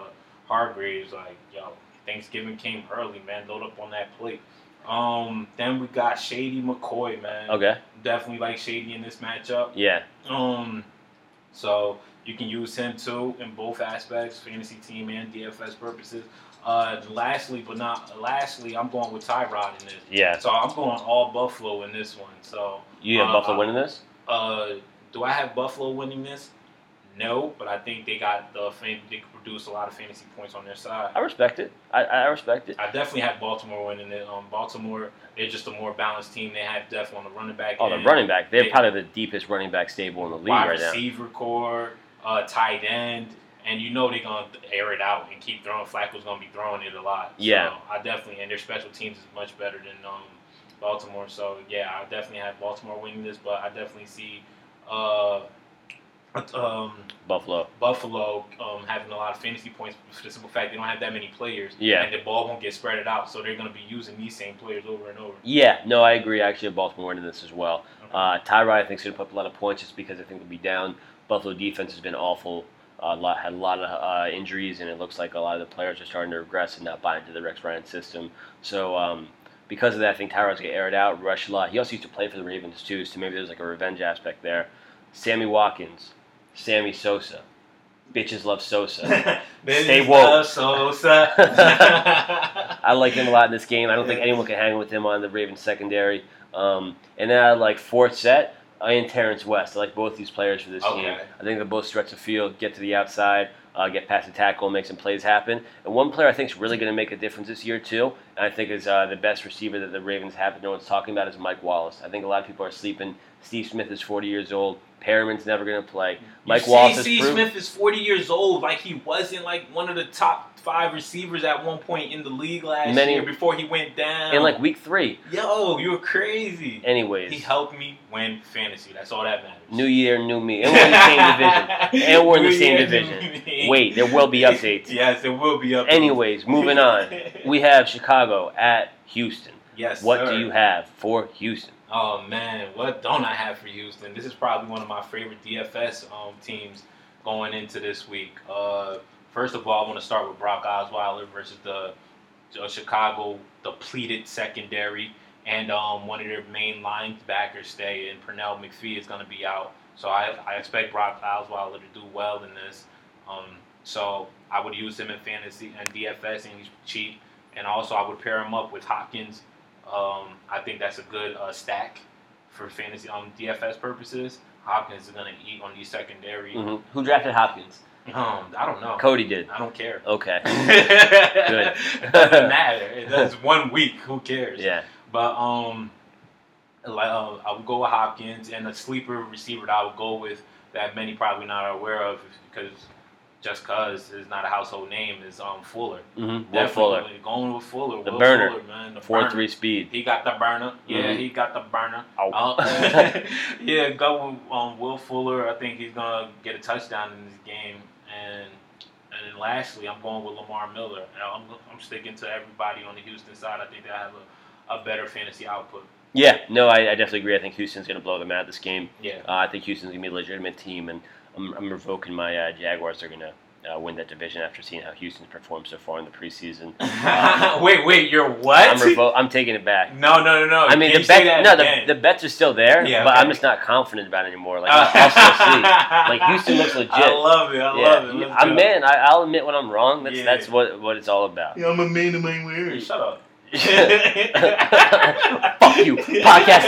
[SPEAKER 3] Hargraves, like, yo, Thanksgiving came early, man. Load up on that plate. Um, then we got Shady McCoy, man.
[SPEAKER 2] Okay.
[SPEAKER 3] Definitely like Shady in this matchup.
[SPEAKER 2] Yeah.
[SPEAKER 3] Um, so you can use him too in both aspects, fantasy team and D F S purposes. Uh, lastly, but not lastly, I'm going with Tyrod in this.
[SPEAKER 2] Yeah.
[SPEAKER 3] So I'm going all Buffalo in this one. So
[SPEAKER 2] You have
[SPEAKER 3] uh,
[SPEAKER 2] Buffalo winning this?
[SPEAKER 3] Uh, do I have Buffalo winning this? No, but I think they got the fan- they can produce a lot of fantasy points on their side.
[SPEAKER 2] I respect it. I, I respect it.
[SPEAKER 3] I definitely have Baltimore winning it. Um, Baltimore, they're just a more balanced team. They have depth on the running back.
[SPEAKER 2] Oh, the
[SPEAKER 3] end.
[SPEAKER 2] running back. They're
[SPEAKER 3] They-
[SPEAKER 2] probably the deepest running back stable in the league
[SPEAKER 3] wide
[SPEAKER 2] right now.
[SPEAKER 3] receiver core, uh, tight end, and you know they're gonna air it out and keep throwing. Flacco's gonna be throwing it a lot.
[SPEAKER 2] Yeah.
[SPEAKER 3] So I definitely, and their special teams is much better than um, Baltimore. So yeah, I definitely have Baltimore winning this, but I definitely see uh, um,
[SPEAKER 2] Buffalo.
[SPEAKER 3] Buffalo um, having a lot of fantasy points for the simple fact they don't have that many players.
[SPEAKER 2] Yeah.
[SPEAKER 3] And the ball won't get spread it out, so they're gonna be using these same players over and over.
[SPEAKER 2] Yeah, no, I agree. I actually have Baltimore winning this as well.
[SPEAKER 3] Okay.
[SPEAKER 2] Uh, Tyrod, I think, is going to put up a lot of points just because I think they'll be down. Buffalo defense has been awful. Uh, lot, had a lot of uh, injuries, and it looks like a lot of the players are starting to regress and not buy into the Rex Ryan system. So um, because of that, I think Tyrod's going to air it out, rush a lot. He also used to play for the Ravens, too, so maybe there's like a revenge aspect there. Sammy Watkins, Sammy Sosa. Bitches love Sosa. Stay woke.
[SPEAKER 3] Sosa.
[SPEAKER 2] I like him a lot in this game. I don't think anyone can hang with him on the Ravens secondary. Um, and then I like fourth set, and Terrence West. I like both these players for this
[SPEAKER 3] Okay.
[SPEAKER 2] team. I think they both stretch the field, get to the outside, uh, get past the tackle, make some plays happen. And one player I think is really going to make a difference this year too, and I think is uh, the best receiver that the Ravens have that no one's talking about is Mike Wallace. I think a lot of people are sleeping. Steve Smith is forty years old. Perriman's never going to play. Mike
[SPEAKER 3] you
[SPEAKER 2] Wallace
[SPEAKER 3] say
[SPEAKER 2] is
[SPEAKER 3] Steve
[SPEAKER 2] proved-
[SPEAKER 3] Smith is forty years old, like he wasn't like one of the top five receivers at one point in the league last
[SPEAKER 2] Many-
[SPEAKER 3] year before he went down.
[SPEAKER 2] in like week three.
[SPEAKER 3] Yo, you're crazy.
[SPEAKER 2] Anyways.
[SPEAKER 3] He helped me win fantasy. That's all that matters.
[SPEAKER 2] New year, new me. And we're in the same division. And we're in the
[SPEAKER 3] New
[SPEAKER 2] same
[SPEAKER 3] year,
[SPEAKER 2] division.
[SPEAKER 3] new me.
[SPEAKER 2] Wait, there will be updates.
[SPEAKER 3] Yes, there will be updates.
[SPEAKER 2] Anyways, moving on. We have Chicago at Houston.
[SPEAKER 3] Yes,
[SPEAKER 2] What
[SPEAKER 3] sir.
[SPEAKER 2] do you have for Houston?
[SPEAKER 3] Oh man, what don't I have for Houston? This is probably one of my favorite D F S um, teams going into this week. Uh, first of all, I want to start with Brock Osweiler versus the uh, Chicago depleted secondary, and um, one of their main linebackers stay, and Pernell McPhee is going to be out. So I, I expect Brock Osweiler to do well in this. Um, so I would use him in fantasy and D F S, and he's cheap. And also I would pair him up with Hopkins. Um, I think that's a good uh, stack for fantasy on um, D F S purposes. Hopkins is going to eat on these secondary.
[SPEAKER 2] Mm-hmm. Who drafted Hopkins?
[SPEAKER 3] Um, I don't know.
[SPEAKER 2] Cody did.
[SPEAKER 3] I don't care.
[SPEAKER 2] Okay.
[SPEAKER 3] Good. It doesn't matter. It does one week. Who cares?
[SPEAKER 2] Yeah.
[SPEAKER 3] But um, like uh, I would go with Hopkins, and a sleeper receiver that I would go with that many probably not are aware of because just cause it's not a household name is um Fuller.
[SPEAKER 2] Mm-hmm. Will Fuller.
[SPEAKER 3] Going with Fuller.
[SPEAKER 2] The
[SPEAKER 3] Will
[SPEAKER 2] burner.
[SPEAKER 3] Fuller, man. The
[SPEAKER 2] four
[SPEAKER 3] burner.
[SPEAKER 2] three speed.
[SPEAKER 3] He got the burner. Yeah,
[SPEAKER 2] Mhm.
[SPEAKER 3] he got the burner.
[SPEAKER 2] Ow.
[SPEAKER 3] Uh, yeah, go with um, Will Fuller. I think he's gonna get a touchdown in this game. And and then lastly, I'm going with Lamar Miller. I'm I'm sticking to everybody on the Houston side. I think they have a, a better fantasy output.
[SPEAKER 2] Yeah, no, I, I definitely agree. I think Houston's going to blow them out this game.
[SPEAKER 3] Yeah.
[SPEAKER 2] Uh, I think Houston's going to be a legitimate team, and I'm, I'm revoking my uh, Jaguars are going to uh, win that division after seeing how Houston's performed so far in the preseason. Um,
[SPEAKER 3] wait, wait, you're what?
[SPEAKER 2] I'm, revo- I'm taking it back.
[SPEAKER 3] no, no, no, no.
[SPEAKER 2] I mean,
[SPEAKER 3] Can
[SPEAKER 2] the
[SPEAKER 3] you say
[SPEAKER 2] bet,
[SPEAKER 3] that
[SPEAKER 2] no,
[SPEAKER 3] again?
[SPEAKER 2] the, the bets are still there,
[SPEAKER 3] Yeah,
[SPEAKER 2] but
[SPEAKER 3] okay.
[SPEAKER 2] I'm just not confident about it anymore. Like, I'll, I'll still see. Like, Houston looks legit.
[SPEAKER 3] I love it. I
[SPEAKER 2] yeah,
[SPEAKER 3] love it. Let's
[SPEAKER 2] I'm
[SPEAKER 3] go.
[SPEAKER 2] man. I, I'll admit when I'm wrong. That's
[SPEAKER 3] Yeah.
[SPEAKER 2] that's what what it's all about.
[SPEAKER 3] Yeah, I'm a man of my word. Shut up.
[SPEAKER 2] Fuck you, podcast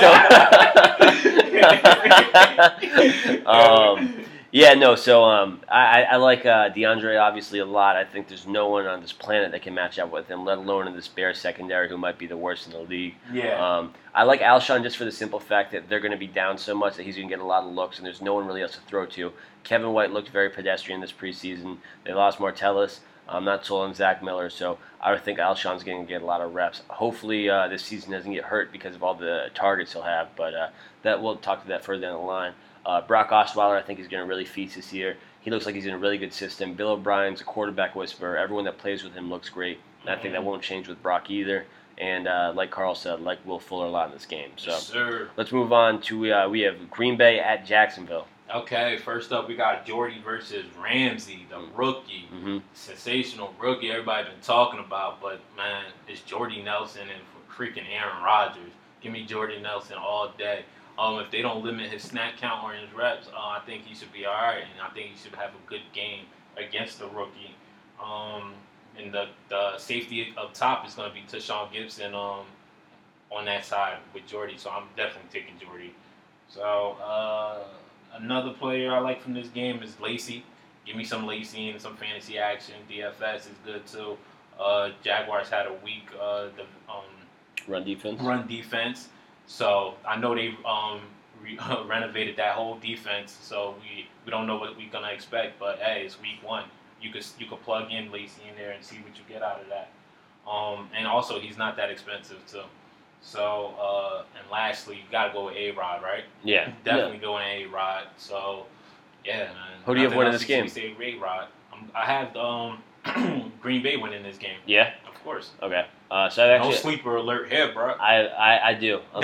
[SPEAKER 2] over. um, yeah, no. So um, I, I like uh, DeAndre obviously a lot. I think there's no one on this planet that can match up with him, let alone in this Bears secondary, who might be the worst in the league.
[SPEAKER 3] Yeah.
[SPEAKER 2] Um, I like Alshon just for the simple fact that they're going to be down so much that he's going to get a lot of looks, and there's no one really else to throw to. Kevin White looked very pedestrian this preseason. They lost Martellus. I'm not sold on Zach Miller, so I would think Alshon's going to get a lot of reps. Hopefully uh, this season doesn't get hurt because of all the targets he'll have, but uh, that we'll talk to that further down the line. Uh, Brock Osweiler, I think, is going to really feast this year. He looks like he's in a really good system. Bill O'Brien's a quarterback whisperer. Everyone that plays with him looks great. And I think that won't change with Brock either. And uh, like Carl said, like Will Fuller a lot in this game. So
[SPEAKER 3] Yes, sir.
[SPEAKER 2] let's move on to uh, we have Green Bay at Jacksonville.
[SPEAKER 3] Okay, first up we got Jordy versus Ramsey, the rookie,
[SPEAKER 2] Mm-hmm.
[SPEAKER 3] sensational rookie. Everybody been talking about, but man, it's Jordy Nelson and freaking Aaron Rodgers. Give me Jordy Nelson all day. Um, if they don't limit his snap count or his reps, uh, I think he should be all right, and I think he should have a good game against the rookie. Um, and the, the safety up top is going to be Tashawn Gibson um, on that side with Jordy, so I'm definitely taking Jordy. So uh, another player I like from this game is Lacy. Give me some Lacy and some fantasy action. D F S is good too. Uh, Jaguars had a weak uh, the, um,
[SPEAKER 2] Run defense.
[SPEAKER 3] run defense. So I know they um, re- renovated that whole defense. So we, we don't know what we're gonna expect. But hey, it's week one. You could you could plug in Lacy in there and see what you get out of that. Um, and also he's not that expensive too. So uh, and lastly, you gotta go with A Rod, right?
[SPEAKER 2] Yeah.
[SPEAKER 3] Definitely going A Rod. So yeah, man.
[SPEAKER 2] Who do you have
[SPEAKER 3] Nothing
[SPEAKER 2] winning
[SPEAKER 3] else
[SPEAKER 2] this game?
[SPEAKER 3] Say A Rod. I have um, Green Bay winning this game.
[SPEAKER 2] Yeah.
[SPEAKER 3] Of course.
[SPEAKER 2] Okay. Uh, so I actually.
[SPEAKER 3] No sleeper alert here, bro.
[SPEAKER 2] I I, I do. I'm,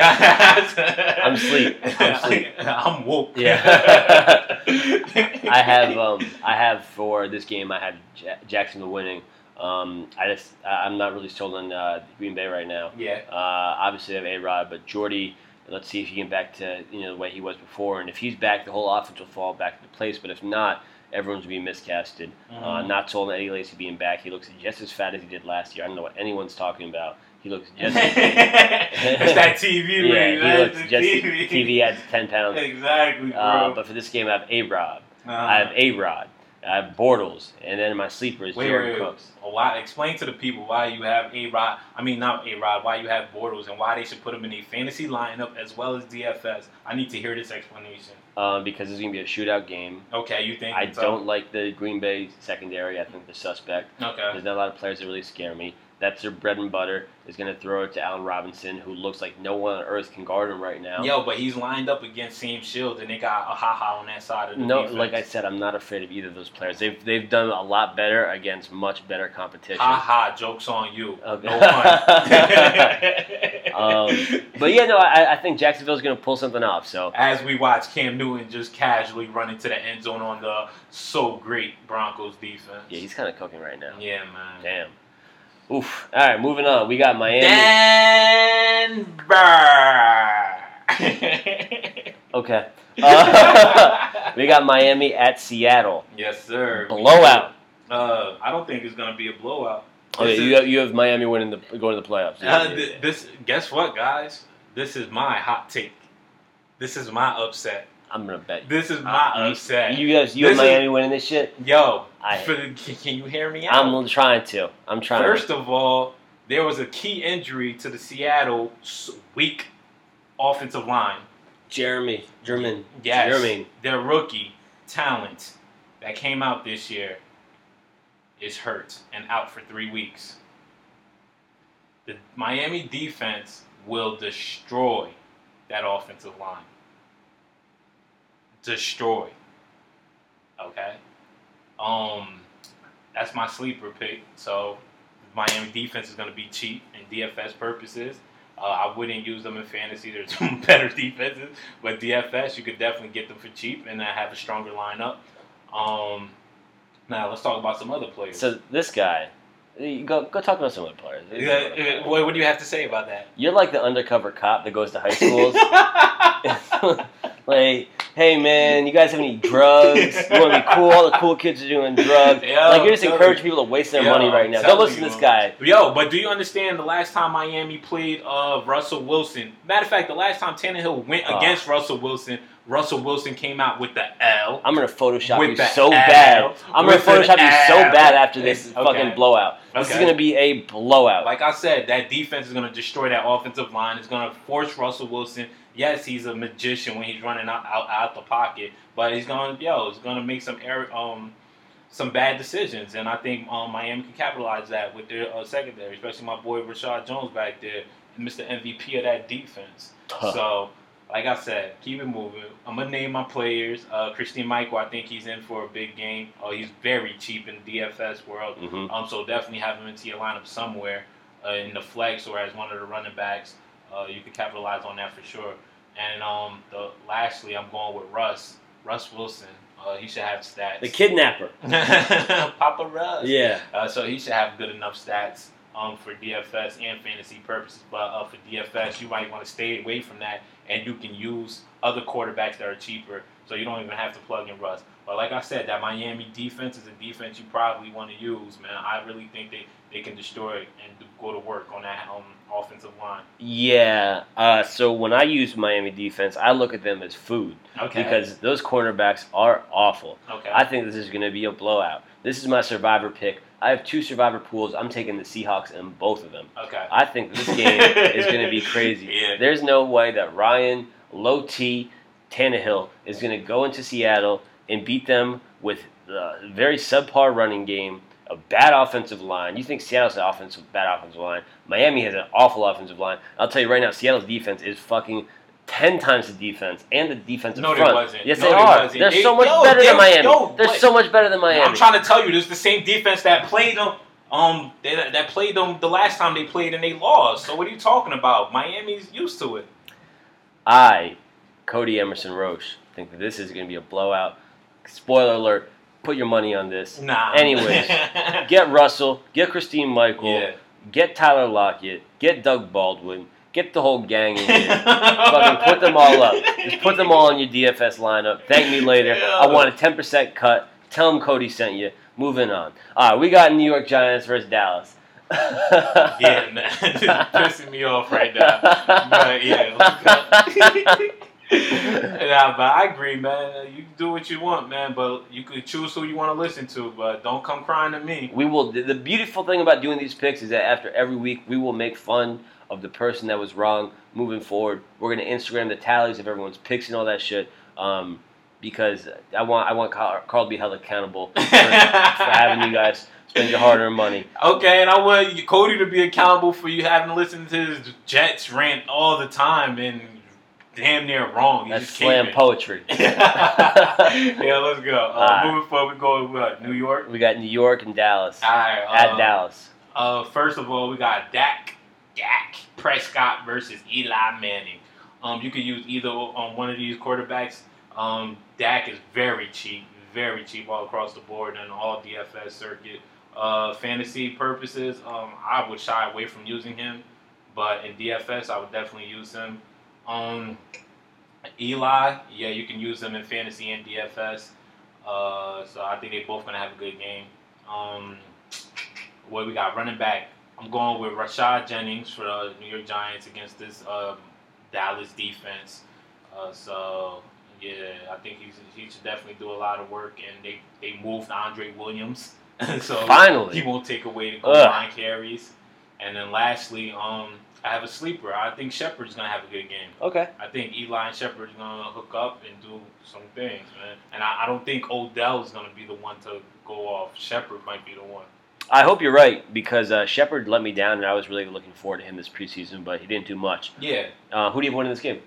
[SPEAKER 2] I'm sleep. I'm sleep.
[SPEAKER 3] I'm woke.
[SPEAKER 2] Yeah. I have um I have for this game I have J- Jacksonville winning. Um, I just I- I'm not really sold on uh, Green Bay right now.
[SPEAKER 3] Yeah.
[SPEAKER 2] Uh, obviously I have A Rod, but Jordy. Let's see if he can get back to you know the way he was before, and if he's back, the whole offense will fall back into place. But if not, everyone's being miscasted.
[SPEAKER 3] Mm-hmm.
[SPEAKER 2] Uh, not sold on Eddie Lacy being back. He looks just as fat as he did last year. I don't know what anyone's talking about. He looks just. as
[SPEAKER 3] It's that T V.
[SPEAKER 2] Yeah,
[SPEAKER 3] ring,
[SPEAKER 2] he
[SPEAKER 3] man.
[SPEAKER 2] looks
[SPEAKER 3] It's
[SPEAKER 2] just.
[SPEAKER 3] the T V.
[SPEAKER 2] T V adds ten pounds.
[SPEAKER 3] Exactly, bro.
[SPEAKER 2] Uh, but for this game, I have A Rod.
[SPEAKER 3] Uh-huh.
[SPEAKER 2] I have A Rod. I have Bortles, and then my sleeper is
[SPEAKER 3] Wait,
[SPEAKER 2] Jordan
[SPEAKER 3] wait, wait.
[SPEAKER 2] Cooks.
[SPEAKER 3] Well, why? Explain to the people why you have A Rod. I mean, not A Rod. Why you have Bortles and why they should put him in a fantasy lineup as well as D F S. I need to hear this explanation.
[SPEAKER 2] Um, because it's going to be a shootout game.
[SPEAKER 3] Okay, you think?
[SPEAKER 2] I
[SPEAKER 3] so?
[SPEAKER 2] don't like the Green Bay secondary. I think they're suspect.
[SPEAKER 3] Okay.
[SPEAKER 2] There's not a lot of players that really scare me. That's their bread and butter. Is going to throw it to Allen Robinson, who looks like no one on earth can guard him right now.
[SPEAKER 3] Yo, but he's lined up against Sam Shields, and they got a ha-ha on that side of the
[SPEAKER 2] No,
[SPEAKER 3] defense.
[SPEAKER 2] like I said, I'm not afraid of either of those players. They've they've done a lot better against much better competition.
[SPEAKER 3] Ha-ha, joke's on you.
[SPEAKER 2] Okay.
[SPEAKER 3] No
[SPEAKER 2] um,
[SPEAKER 3] fun.
[SPEAKER 2] but yeah, no, I, I think Jacksonville's going to pull something off. So
[SPEAKER 3] As we watch Cam Newton just casually run into the end zone on the so great Broncos defense.
[SPEAKER 2] yeah, he's kind of cooking right now.
[SPEAKER 3] Yeah, man.
[SPEAKER 2] Damn. Oof. All right, moving on. We got Miami.
[SPEAKER 3] Denver.
[SPEAKER 2] Okay. Uh, we got Miami at Seattle.
[SPEAKER 3] Yes, sir.
[SPEAKER 2] Blowout.
[SPEAKER 3] Uh, I don't think it's gonna be a blowout.
[SPEAKER 2] Okay,
[SPEAKER 3] This
[SPEAKER 2] you
[SPEAKER 3] is-
[SPEAKER 2] have, you have Miami winning the going to the playoffs.
[SPEAKER 3] Uh, th- this, guess what, guys? This is my hot take. This is my upset.
[SPEAKER 2] I'm gonna bet.
[SPEAKER 3] This is my
[SPEAKER 2] Uh,
[SPEAKER 3] upset.
[SPEAKER 2] You guys, you
[SPEAKER 3] This
[SPEAKER 2] have
[SPEAKER 3] is-
[SPEAKER 2] Miami winning this shit.
[SPEAKER 3] Yo,
[SPEAKER 2] I-
[SPEAKER 3] for the, can, can you hear me out?
[SPEAKER 2] I'm trying to. I'm trying.
[SPEAKER 3] First of all, there was a key injury to the Seattle s- weak offensive line.
[SPEAKER 2] Jeremy, German,
[SPEAKER 3] Yes,
[SPEAKER 2] Jeremy.
[SPEAKER 3] their rookie talent that came out this year is hurt and out for three weeks. The Miami defense will destroy that offensive line. Destroy. Okay? Um, that's my sleeper pick. So, Miami defense is going to be cheap in D F S purposes. Uh, I wouldn't use them in fantasy. There's some better defenses. But D F S, you could definitely get them for cheap and uh, have a stronger lineup. Um, now, let's talk about some other players.
[SPEAKER 2] So this guy, you go go talk about some other players.
[SPEAKER 3] Yeah, uh, what, what do you have to say about that?
[SPEAKER 2] You're like the undercover cop that goes to high schools. Like, hey man, you guys have any drugs? You want to be cool? All the cool kids are doing drugs.
[SPEAKER 3] Yo,
[SPEAKER 2] like you're just
[SPEAKER 3] tell
[SPEAKER 2] encouraging
[SPEAKER 3] me.
[SPEAKER 2] people to waste their
[SPEAKER 3] Yo,
[SPEAKER 2] money right now.
[SPEAKER 3] tell
[SPEAKER 2] Don't listen
[SPEAKER 3] me,
[SPEAKER 2] to this
[SPEAKER 3] man.
[SPEAKER 2] guy.
[SPEAKER 3] Yo, but do you understand the last time Miami played uh, Russell Wilson? Matter of fact, the last time Tannehill went
[SPEAKER 2] Oh.
[SPEAKER 3] against Russell Wilson, Russell Wilson came out with the L.
[SPEAKER 2] I'm gonna Photoshop
[SPEAKER 3] With
[SPEAKER 2] you
[SPEAKER 3] the
[SPEAKER 2] so
[SPEAKER 3] L.
[SPEAKER 2] bad. I'm gonna
[SPEAKER 3] With the
[SPEAKER 2] Photoshop you so
[SPEAKER 3] L.
[SPEAKER 2] bad after this
[SPEAKER 3] Okay.
[SPEAKER 2] fucking blowout. This is
[SPEAKER 3] Okay.
[SPEAKER 2] gonna be a blowout.
[SPEAKER 3] Like I said, that defense is going to destroy that offensive line. It's going to force Russell Wilson. Yes, he's a magician when he's running out out, out the pocket, but he's going to yo, he's going to make some error, um, some bad decisions, and I think um, Miami can capitalize that with their uh, secondary, especially my boy Rashad Jones back there, Mister M V P of that defense. So, like I said, keep it moving. I'm gonna name my players. Uh, Christian Michael, I think he's in for a big game. Oh, he's very cheap in the D F S world.
[SPEAKER 2] Mhm.
[SPEAKER 3] Um, so definitely have him into your lineup somewhere uh, in the flex or as one of the running backs. Uh, you can capitalize on that for sure. And um, the lastly, I'm going with Russ. Russ Wilson. Uh, he should have stats.
[SPEAKER 2] The kidnapper.
[SPEAKER 3] Papa Russ.
[SPEAKER 2] Yeah.
[SPEAKER 3] Uh, so he should have good enough stats um, for D F S and fantasy purposes. But uh, for D F S, you might want to stay away from that, and you can use other quarterbacks that are cheaper, so you don't even have to plug in Russ. But like I said, that Miami defense is a defense you probably want to use, man. I really think they, they can destroy and do, go to work on that um, offensive line.
[SPEAKER 2] Yeah. Uh, so when I use Miami defense, I look at them as food.
[SPEAKER 3] Okay.
[SPEAKER 2] Because those cornerbacks are awful.
[SPEAKER 3] Okay.
[SPEAKER 2] I think this is going to be a blowout. This is my survivor pick. I have two survivor pools. I'm taking the Seahawks in both of them.
[SPEAKER 3] Okay.
[SPEAKER 2] I think this game is going to be crazy.
[SPEAKER 3] Yeah.
[SPEAKER 2] There's no way that Ryan, Low T, Tannehill is going to go into Seattle and beat them with a very subpar running game, a bad offensive line. You think Seattle's an offensive, bad offensive line. Miami has an awful offensive line. I'll tell you right now, Seattle's defense is fucking ten times the defense and the defensive
[SPEAKER 3] No, they
[SPEAKER 2] front.
[SPEAKER 3] wasn't.
[SPEAKER 2] Yes,
[SPEAKER 3] No,
[SPEAKER 2] they
[SPEAKER 3] they
[SPEAKER 2] are.
[SPEAKER 3] wasn't.
[SPEAKER 2] They're
[SPEAKER 3] They-
[SPEAKER 2] so much
[SPEAKER 3] yo,
[SPEAKER 2] better
[SPEAKER 3] they-
[SPEAKER 2] than Miami.
[SPEAKER 3] yo,
[SPEAKER 2] They're
[SPEAKER 3] what?
[SPEAKER 2] so much better than Miami.
[SPEAKER 3] I'm trying to tell you, this is the same defense that played them. Um, they, that played them the last time they played and they lost. So what are you talking about? Miami's used to it.
[SPEAKER 2] I, Cody Emerson Roche, think that this is going to be a blowout. Spoiler alert, put your money on this.
[SPEAKER 3] Nah.
[SPEAKER 2] Anyways, get Russell, get Christine Michael,
[SPEAKER 3] Yeah.
[SPEAKER 2] get Tyler Lockett, get Doug Baldwin, get the whole gang in here. Fucking put them all up. Just put them all in your D F S lineup. Thank me later.
[SPEAKER 3] Yeah.
[SPEAKER 2] I want a ten percent cut. Tell them Cody sent you. Moving on. All right, we got New York Giants versus Dallas.
[SPEAKER 3] Yeah, man. Just pissing me off right now. But yeah. Nah, but I agree, man. You can do what you want, man, but you could choose who you want to listen to, but don't come crying to me.
[SPEAKER 2] We will. The beautiful thing about doing these picks is that after every week, we will make fun of the person that was wrong moving forward. We're gonna Instagram the tallies of everyone's picks and all that shit, um, because I want I want Carl, Carl to be held accountable for, for having you guys spend your hard-earned money.
[SPEAKER 3] Okay, and I want Cody to be accountable for you having to listen to his Jets rant all the time and damn near wrong. You
[SPEAKER 2] That's
[SPEAKER 3] just
[SPEAKER 2] slam
[SPEAKER 3] keep it.
[SPEAKER 2] poetry.
[SPEAKER 3] Yeah, let's go. Uh,
[SPEAKER 2] Alright.
[SPEAKER 3] Moving forward, we go with what? New York?
[SPEAKER 2] We got New York and Dallas.
[SPEAKER 3] All right.
[SPEAKER 2] At
[SPEAKER 3] uh,
[SPEAKER 2] Dallas.
[SPEAKER 3] Uh, first of all, we got Dak, Dak Prescott versus Eli Manning. Um, you could use either on one of these quarterbacks. Um, Dak is very cheap, very cheap all across the board and all D F S circuit. Uh, fantasy purposes, um, I would shy away from using him, but in D F S, I would definitely use him. Um, Eli, yeah, you can use him in fantasy and D F S. Uh, so I think they both gonna have a good game. Um, what we got running back? I'm going with Rashad Jennings for the New York Giants against this um, Dallas defense. Uh, so yeah, I think he's, he should definitely do a lot of work. And they, they moved Andre Williams, so
[SPEAKER 2] Finally.
[SPEAKER 3] he won't take away the goal
[SPEAKER 2] Ugh.
[SPEAKER 3] line carries. And then lastly, um, I have a sleeper. I think Shepard's gonna have a good game.
[SPEAKER 2] Okay.
[SPEAKER 3] I think Eli and Shepard's gonna hook up and do some things, man. And I, I don't think Odell is gonna be the one to go off. Shepard might be the one.
[SPEAKER 2] I hope you're right because uh, Shepard let me down, and I was really looking forward to him this preseason, but he didn't do much.
[SPEAKER 3] Yeah.
[SPEAKER 2] Uh, who do you have winning this game?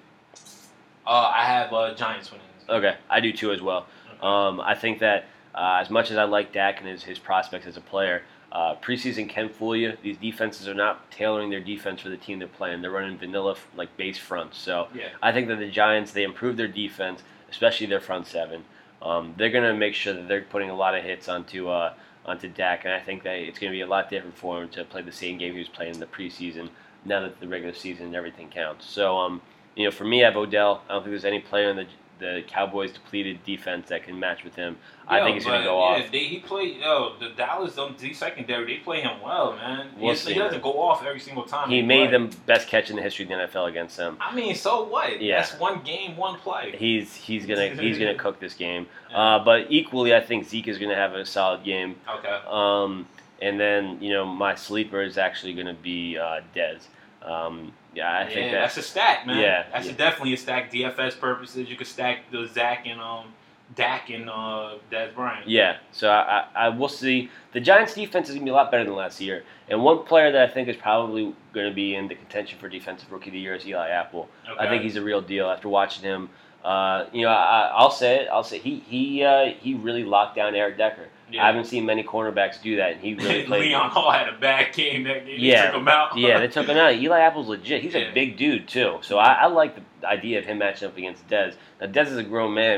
[SPEAKER 3] Uh, I have uh, Giants winning this game.
[SPEAKER 2] Okay, I do too as well.
[SPEAKER 3] Okay.
[SPEAKER 2] Um, I think that uh, as much as I like Dak and his, his prospects as a player, uh, preseason can fool you. These defenses are not tailoring their defense for the team they're playing. They're running vanilla like base fronts. So
[SPEAKER 3] Yeah.
[SPEAKER 2] I think that the Giants, they improved their defense, especially their front seven. Um, they're going to make sure that they're putting a lot of hits onto uh, onto Dak, and I think that it's going to be a lot different for him to play the same game he was playing in the preseason. Now that the regular season and everything counts. So, um, you know, for me, I have Odell. I don't think there's any player in the the Cowboys' depleted defense that can match with him. I
[SPEAKER 3] Yo,
[SPEAKER 2] think he's going
[SPEAKER 3] but,
[SPEAKER 2] to go
[SPEAKER 3] yeah,
[SPEAKER 2] off.
[SPEAKER 3] They, he played. Yo, the Dallas um, D secondary, they play him well, man.
[SPEAKER 2] We'll
[SPEAKER 3] he,
[SPEAKER 2] see,
[SPEAKER 3] he doesn't
[SPEAKER 2] man.
[SPEAKER 3] go off every single time.
[SPEAKER 2] He
[SPEAKER 3] they
[SPEAKER 2] made
[SPEAKER 3] play.
[SPEAKER 2] them best catch in the history of the N F L against them.
[SPEAKER 3] I mean, so what?
[SPEAKER 2] Yeah.
[SPEAKER 3] That's one game, one play.
[SPEAKER 2] He's he's gonna he's gonna cook this game. Uh, but equally, I think Zeke is gonna have a solid game.
[SPEAKER 3] Okay.
[SPEAKER 2] Um, and then you know my sleeper is actually gonna be uh, Dez. Um, yeah, I
[SPEAKER 3] yeah,
[SPEAKER 2] think that,
[SPEAKER 3] that's a stack, man.
[SPEAKER 2] Yeah,
[SPEAKER 3] that's
[SPEAKER 2] yeah.
[SPEAKER 3] A, definitely a stack. D F S purposes, you could stack the Zach and um Dak and uh Dez Bryant.
[SPEAKER 2] Yeah, so I, I, I will see. The Giants' defense is going to be a lot better than last year. And one player that I think is probably going to be in the contention for Defensive Rookie of the Year is Eli Apple.
[SPEAKER 3] Okay.
[SPEAKER 2] I think he's a real deal after watching him. Uh, you know, I, I'll say it. I'll say he he uh, he really locked down Eric Decker.
[SPEAKER 3] Yeah.
[SPEAKER 2] I haven't seen many cornerbacks do that, and he really played.
[SPEAKER 3] Leon Hall had a bad game that game.
[SPEAKER 2] Yeah,
[SPEAKER 3] They took him out.
[SPEAKER 2] yeah, they took him out. Eli Apple's legit. He's
[SPEAKER 3] Yeah.
[SPEAKER 2] a big dude too. So I, I like the idea of him matching up against Dez. Now Dez is a grown man, but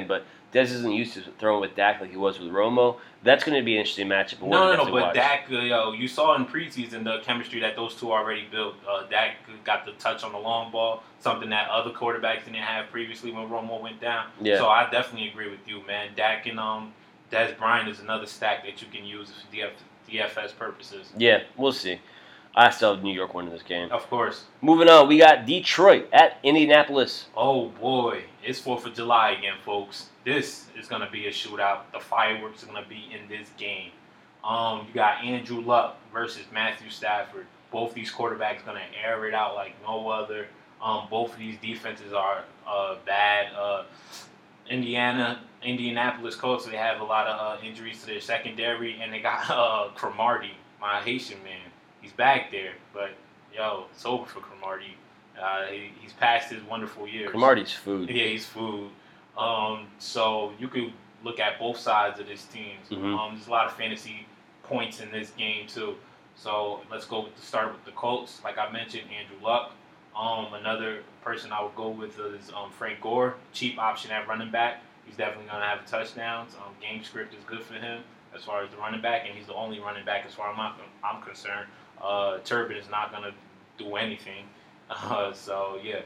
[SPEAKER 2] Dez isn't used to throwing with Dak like he was with Romo. That's going to be an interesting matchup.
[SPEAKER 3] No, no, no. But watch. Dak, uh, yo, you saw in preseason the chemistry that those two already built. Uh, Dak got the touch on the long ball, something that other quarterbacks didn't have previously when Romo went down.
[SPEAKER 2] Yeah.
[SPEAKER 3] So I definitely agree with you, man. Dak and um, Dez Bryant is another stack that you can use for D F, D F S purposes.
[SPEAKER 2] Yeah, we'll see. I still have New York winning this game.
[SPEAKER 3] Of course.
[SPEAKER 2] Moving on, we got Detroit at Indianapolis.
[SPEAKER 3] Oh, boy. It's fourth of July again, folks. This is going to be a shootout. The fireworks are going to be in this game. Um, you got Andrew Luck versus Matthew Stafford. Both these quarterbacks going to air it out like no other. Um, both of these defenses are uh, bad. Uh, Indiana, Indianapolis Colts, they have a lot of uh, injuries to their secondary, and they got uh, Cromartie, my Haitian man. He's back there, but, yo, it's over for Cromartie. Uh, he, he's past his wonderful years.
[SPEAKER 2] Cromartie's food.
[SPEAKER 3] Yeah, he's food. Um, so you could look at both sides of this team.
[SPEAKER 2] Mm-hmm.
[SPEAKER 3] Um, there's a lot of fantasy points in this game, too. So let's go with the start with the Colts. Like I mentioned, Andrew Luck. Um, another person I would go with is um, Frank Gore, cheap option at running back. He's definitely going to have touchdowns. Um, game script is good for him as far as the running back, and he's the only running back as far as I'm, I'm concerned. Uh, Turbin is not going to do anything. Uh, so, yeah.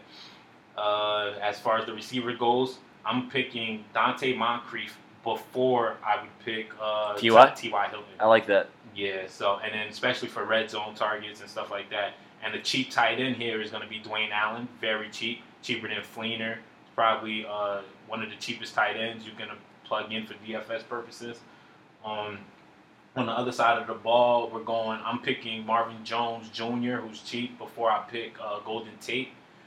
[SPEAKER 3] Uh, as far as the receiver goes, I'm picking Dante Moncrief before I would pick uh,
[SPEAKER 2] T Y
[SPEAKER 3] T Y Hilton.
[SPEAKER 2] I like that.
[SPEAKER 3] Yeah, so, and then especially for red zone targets and stuff like that. And the cheap tight end here is going to be Dwayne Allen, very cheap, cheaper than Fleener. Probably uh, one of the cheapest tight ends you're going to plug in for D F S purposes. Um, on the other side of the ball, we're going, I'm picking Marvin Jones Junior, who's cheap, before I pick uh, Golden Tate.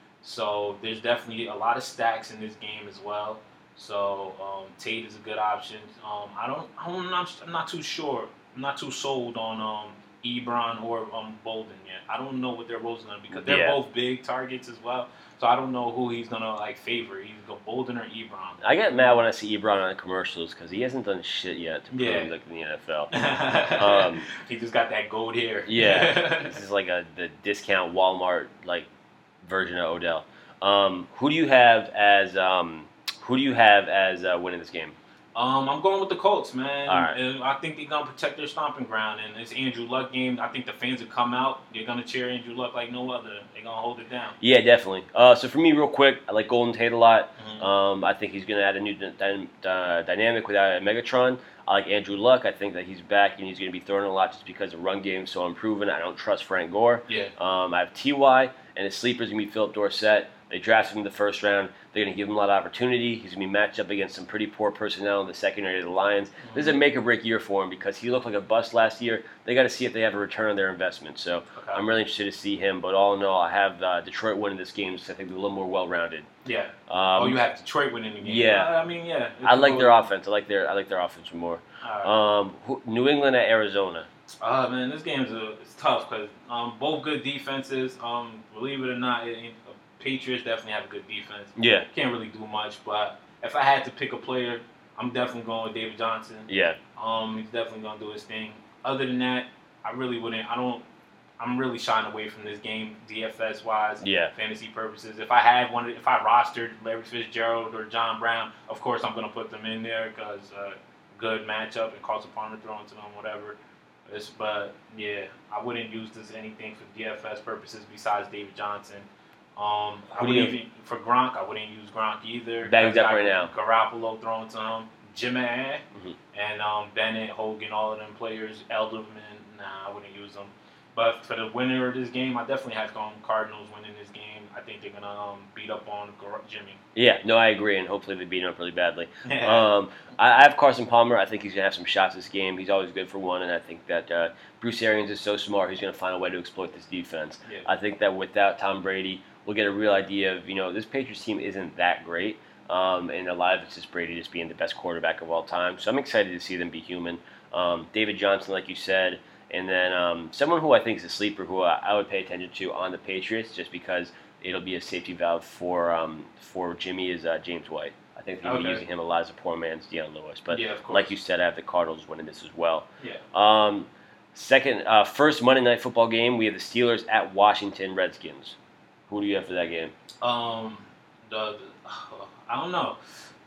[SPEAKER 3] So there's definitely a lot of stacks in this game as well. So um, Tate is a good option. Um, I don't, I don't, I'm not, I'm not too sure. I'm not too sold on um, Ebron or um, Bolden yet. I don't know what their roles are going to be because they're
[SPEAKER 2] yeah.
[SPEAKER 3] both big targets as well. So I don't know who he's going to like favor. He's go Bolden or Ebron.
[SPEAKER 2] I get mad when I see Ebron on the commercials because he hasn't done shit yet to prove
[SPEAKER 3] Yeah.
[SPEAKER 2] like in the N F L. um,
[SPEAKER 3] he just got that gold hair.
[SPEAKER 2] Yeah, this is like a the discount Walmart like version of Odell. Um, who do you have as um, who do you have as uh, winning this game?
[SPEAKER 3] Um, I'm going with the Colts, man.
[SPEAKER 2] All right.
[SPEAKER 3] And I think they're going to protect their stomping ground. And it's Andrew Luck game. I think the fans will come out. They're going to cheer Andrew Luck like no other. They're going to hold it down.
[SPEAKER 2] Yeah, definitely. Uh, so for me, real quick, I like Golden Tate a lot.
[SPEAKER 3] Mm-hmm.
[SPEAKER 2] Um, I think he's going to add a new dy- uh, dynamic without Megatron. I like Andrew Luck. I think that he's back and he's going to be throwing a lot just because the run game is so improving. I don't trust Frank Gore.
[SPEAKER 3] Yeah.
[SPEAKER 2] Um, I have T Y, and his sleeper is going to be Philip Dorsett. They drafted him in the first round. They're going to give him a lot of opportunity. He's going to be matched up against some pretty poor personnel in the secondary of the Lions. Mm-hmm. This is a make-or-break year for him because he looked like a bust last year. They got to see if they have a return on their investment. So okay. I'm really interested to see him. But all in all, I have uh, Detroit winning this game, so I think they're a little more well-rounded.
[SPEAKER 3] Yeah.
[SPEAKER 2] Um,
[SPEAKER 3] oh, you have Detroit winning the game.
[SPEAKER 2] Yeah.
[SPEAKER 3] Uh, I mean, yeah.
[SPEAKER 2] I like their offense. I like their I like their offense more.
[SPEAKER 3] Right.
[SPEAKER 2] Um, who, New England at Arizona.
[SPEAKER 3] Uh, man, this game is a, it's tough because um, both good defenses. Um, believe it or not, it, Patriots definitely have a good defense.
[SPEAKER 2] Yeah.
[SPEAKER 3] Can't really do much, but if I had to pick a player, I'm definitely going with David Johnson.
[SPEAKER 2] Yeah.
[SPEAKER 3] Um, he's definitely going to do his thing. Other than that, I really wouldn't. I don't. I'm really shying away from this game, D F S wise.
[SPEAKER 2] Yeah.
[SPEAKER 3] Fantasy purposes. If I had one, if I rostered Larry Fitzgerald or John Brown, of course I'm going to put them in there because uh, good matchup and Carson Palmer throwing to them, whatever. It's, but yeah, I wouldn't use this anything for D F S purposes besides David Johnson. Um, I
[SPEAKER 2] Who
[SPEAKER 3] would
[SPEAKER 2] do you-
[SPEAKER 3] even for Gronk. I wouldn't use Gronk either.
[SPEAKER 2] Banged up
[SPEAKER 3] Got
[SPEAKER 2] right now.
[SPEAKER 3] Garoppolo throwing to him, Jimmy
[SPEAKER 2] Mhm.
[SPEAKER 3] and um, Bennett, Hogan, all of them players. Elderman, nah, I wouldn't use them. But for the winner of this game, I definitely have um, Cardinals winning this game. I think they're gonna um, beat up on Gar- Jimmy.
[SPEAKER 2] Yeah, no, I agree, and hopefully they beat him up really badly. um, I, I have Carson Palmer. I think he's going to have some shots this game. He's always good for one, and I think that uh, Bruce Arians is so smart, he's going to find a way to exploit this defense.
[SPEAKER 3] Yeah.
[SPEAKER 2] I think that without Tom Brady, we'll get a real idea of, you know, this Patriots team isn't that great, um, and a lot of it's just Brady just being the best quarterback of all time. So I'm excited to see them be human. Um, David Johnson, like you said, and then um, someone who I think is a sleeper who I, I would pay attention to on the Patriots just because it'll be a safety valve for um, for Jimmy is uh, James White. I think they'll be
[SPEAKER 3] Okay.
[SPEAKER 2] using him a lot as a poor man's Deion Lewis. But
[SPEAKER 3] Yeah, of course.
[SPEAKER 2] like you said, I have the Cardinals winning this as well.
[SPEAKER 3] Yeah.
[SPEAKER 2] Um, second, uh, first Monday Night Football game, we have the Steelers at Washington Redskins. Who do you have for that game?
[SPEAKER 3] Um, the, the I don't know.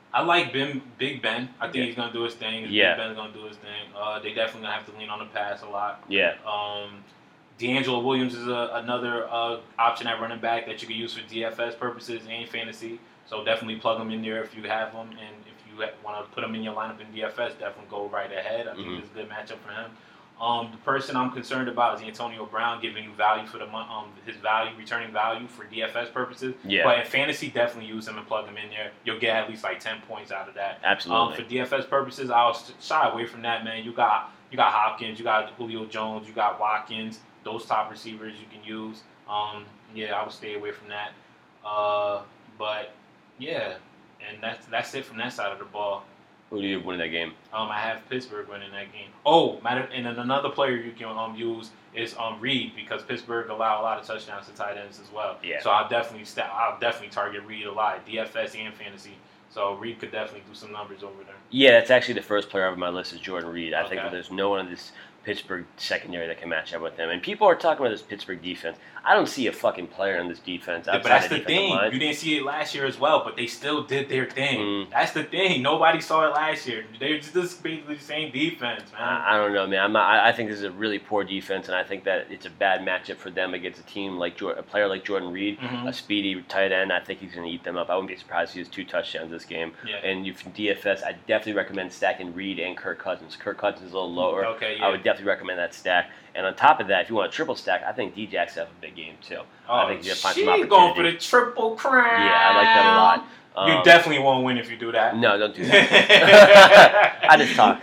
[SPEAKER 3] I like Ben, Big Ben. I think
[SPEAKER 2] Yeah.
[SPEAKER 3] he's gonna do his thing.
[SPEAKER 2] Yeah.
[SPEAKER 3] Big Ben's gonna do his thing. Uh, they definitely gonna have to lean on the pass a lot.
[SPEAKER 2] Yeah.
[SPEAKER 3] Um, D'Angelo Williams is a, another uh, option at running back that you can use for D F S purposes and fantasy. So definitely plug him in there if you have him, and if you want to put him in your lineup in D F S, definitely go right ahead. I think
[SPEAKER 2] Mhm.
[SPEAKER 3] it's a good matchup for him. Um, the person I'm concerned about is Antonio Brown, giving you value for the mon- um his value, returning value for D F S purposes.
[SPEAKER 2] Yeah.
[SPEAKER 3] But in fantasy, definitely use him and plug him in there. You'll get at least like ten points out of that.
[SPEAKER 2] Absolutely.
[SPEAKER 3] Um, for D F S purposes, I'll shy away from that, man. You got you got Hopkins, you got Julio Jones, you got Watkins. Those top receivers you can use. Um, yeah, I would stay away from that. Uh, but yeah, and that's that's it from that side of the ball.
[SPEAKER 2] Who do you win that game?
[SPEAKER 3] Um, I have Pittsburgh winning that game. Oh, matter, and then another player you can um use is um Reed, because Pittsburgh allow a lot of touchdowns to tight ends as well.
[SPEAKER 2] Yeah.
[SPEAKER 3] So I'll definitely st- I'll definitely target Reed a lot, D F S and fantasy. So Reed could definitely do some numbers over there.
[SPEAKER 2] Yeah, that's actually the first player on my list is Jordan Reed. I think
[SPEAKER 3] Okay.
[SPEAKER 2] that there's no one in this Pittsburgh secondary that can match up with him. And people are talking about this Pittsburgh defense. I don't see a fucking player in this defense
[SPEAKER 3] Yeah,
[SPEAKER 2] outside
[SPEAKER 3] but that's
[SPEAKER 2] the
[SPEAKER 3] the
[SPEAKER 2] defensive
[SPEAKER 3] thing.
[SPEAKER 2] line.
[SPEAKER 3] You didn't see it last year as well, but they still did their thing.
[SPEAKER 2] Mm.
[SPEAKER 3] That's the thing. Nobody saw it last year. They're just basically the same defense, man.
[SPEAKER 2] I, I don't know, man. I'm not, I, I think this is a really poor defense, and I think that it's a bad matchup for them against a team like Jor- a player like Jordan Reed,
[SPEAKER 3] Mhm.
[SPEAKER 2] a speedy tight end. I think he's going to eat them up. I wouldn't be surprised if he has two touchdowns this game.
[SPEAKER 3] Yeah.
[SPEAKER 2] And you from D F S, I definitely recommend stacking Reed and Kirk Cousins. Kirk Cousins is a little lower.
[SPEAKER 3] Okay, yeah.
[SPEAKER 2] I would definitely recommend that stack. And on top of that, if you want a triple stack, I think D-Jax have a big game too.
[SPEAKER 3] Oh,
[SPEAKER 2] I think you're gonna find some
[SPEAKER 3] she's
[SPEAKER 2] opportunity.
[SPEAKER 3] going for the triple crown.
[SPEAKER 2] Yeah, I like that a lot.
[SPEAKER 3] You
[SPEAKER 2] Um,
[SPEAKER 3] definitely won't win if you do that.
[SPEAKER 2] No, don't do that. I just talk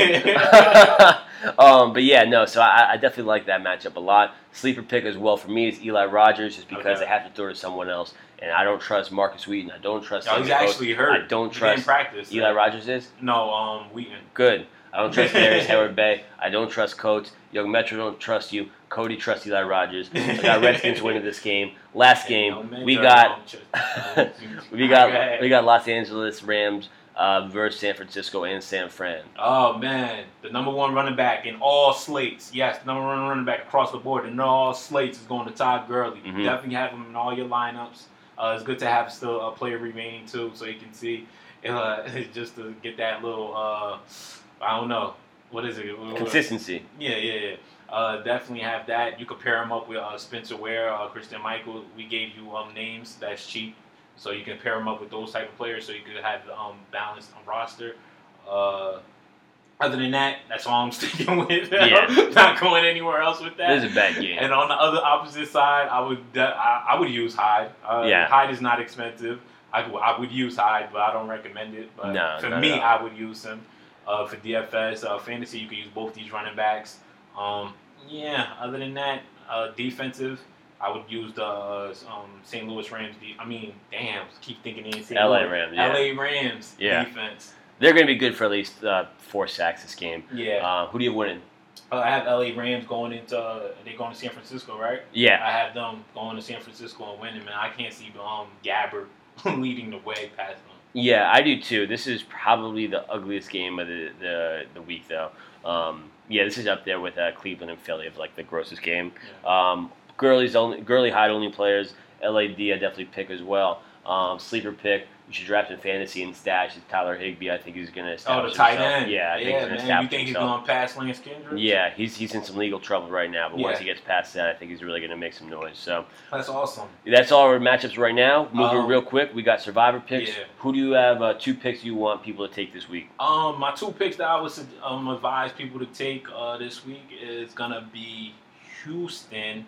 [SPEAKER 2] sometimes. um, but yeah, no. So I, I definitely like that matchup a lot. Sleeper pick as well for me is Eli Rogers, just because
[SPEAKER 3] Okay.
[SPEAKER 2] I have to throw to someone else, and I don't trust Marcus Wheaton. I don't trust.
[SPEAKER 3] Oh, he's
[SPEAKER 2] Sammy Coates.
[SPEAKER 3] actually hurt.
[SPEAKER 2] I don't
[SPEAKER 3] He
[SPEAKER 2] trust
[SPEAKER 3] didn't practice.
[SPEAKER 2] Eli Rogers is
[SPEAKER 3] No, um, Wheaton.
[SPEAKER 2] good. I don't trust Darius Howard Bay. I don't trust Coates. Young Metro don't trust you. Cody trusts Eli Rogers. I got Redskins winning this game. Last game
[SPEAKER 3] No, man,
[SPEAKER 2] we
[SPEAKER 3] don't
[SPEAKER 2] got
[SPEAKER 3] trust-
[SPEAKER 2] we got
[SPEAKER 3] Okay.
[SPEAKER 2] we got Los Angeles Rams uh, versus San Francisco and San Fran.
[SPEAKER 3] Oh man, the number one running back in all slates. Yes, the number one running back across the board in all slates is going to Todd Gurley.
[SPEAKER 2] Mhm.
[SPEAKER 3] Definitely have him in all your lineups. Uh, it's good to have still a player remaining too, so you can see, uh, just to get that little. Uh, I don't know, what is it?
[SPEAKER 2] Consistency.
[SPEAKER 3] Yeah, yeah, yeah. Uh, definitely have that. You could pair him up with uh, Spencer Ware, uh, Christian Michael. We gave you um, names that's cheap, so you can pair him up with those type of players, so you could have um balanced um, roster. Uh, other than that, that's all I'm sticking with.
[SPEAKER 2] Yeah.
[SPEAKER 3] Not going anywhere else with that.
[SPEAKER 2] This is a bad game.
[SPEAKER 3] And on the other opposite side, I would de- I, I would use Hyde. Uh,
[SPEAKER 2] Yeah.
[SPEAKER 3] Hyde is not expensive. I, w- I would use Hyde, but I don't recommend it. But
[SPEAKER 2] No,
[SPEAKER 3] for
[SPEAKER 2] not
[SPEAKER 3] me,
[SPEAKER 2] at all.
[SPEAKER 3] I would use him. Uh, for D F S, uh, fantasy, you can use both these running backs. Um, yeah. Other than that, uh, defensive, I would use the uh, um, Saint Louis Rams. De- I mean, damn, keep thinking in Saint
[SPEAKER 2] L A
[SPEAKER 3] Louis.
[SPEAKER 2] Rams, yeah.
[SPEAKER 3] L A Rams
[SPEAKER 2] Yeah.
[SPEAKER 3] defense.
[SPEAKER 2] They're going to be good for at least uh, four sacks this game.
[SPEAKER 3] Yeah.
[SPEAKER 2] Uh, who do you winning?
[SPEAKER 3] Uh, I have L A Rams going into. Uh, they going to San Francisco, right?
[SPEAKER 2] Yeah.
[SPEAKER 3] I have them going to San Francisco and winning, man. I can't see um Gabbard leading the way past them.
[SPEAKER 2] Yeah, I do too. This is probably the ugliest game of the the, the week, though. Um, yeah, this is up there with uh, Cleveland and Philly of like the grossest game. Um, Gurley's only Gurley Hyde only players. L A D I definitely pick as well. Um, sleeper pick. You should draft in fantasy and stash is Tyler Higbee. I think he's going to
[SPEAKER 3] Oh,
[SPEAKER 2] establish
[SPEAKER 3] the tight
[SPEAKER 2] himself.
[SPEAKER 3] end.
[SPEAKER 2] Yeah, I think
[SPEAKER 3] yeah,
[SPEAKER 2] he's going to
[SPEAKER 3] man.
[SPEAKER 2] establish
[SPEAKER 3] You think he's
[SPEAKER 2] himself.
[SPEAKER 3] going past Lance Kendricks?
[SPEAKER 2] Yeah, he's he's in some legal trouble right now, but once
[SPEAKER 3] Yeah.
[SPEAKER 2] he gets past that, I think he's really going to make some noise. So
[SPEAKER 3] That's awesome.
[SPEAKER 2] that's all our matchups right now. Moving
[SPEAKER 3] Um,
[SPEAKER 2] real quick, we got Survivor picks.
[SPEAKER 3] Yeah.
[SPEAKER 2] Who do you have? Uh, two picks you want people to take this week?
[SPEAKER 3] Um, my two picks that I would um, advise people to take uh, this week is gonna be Houston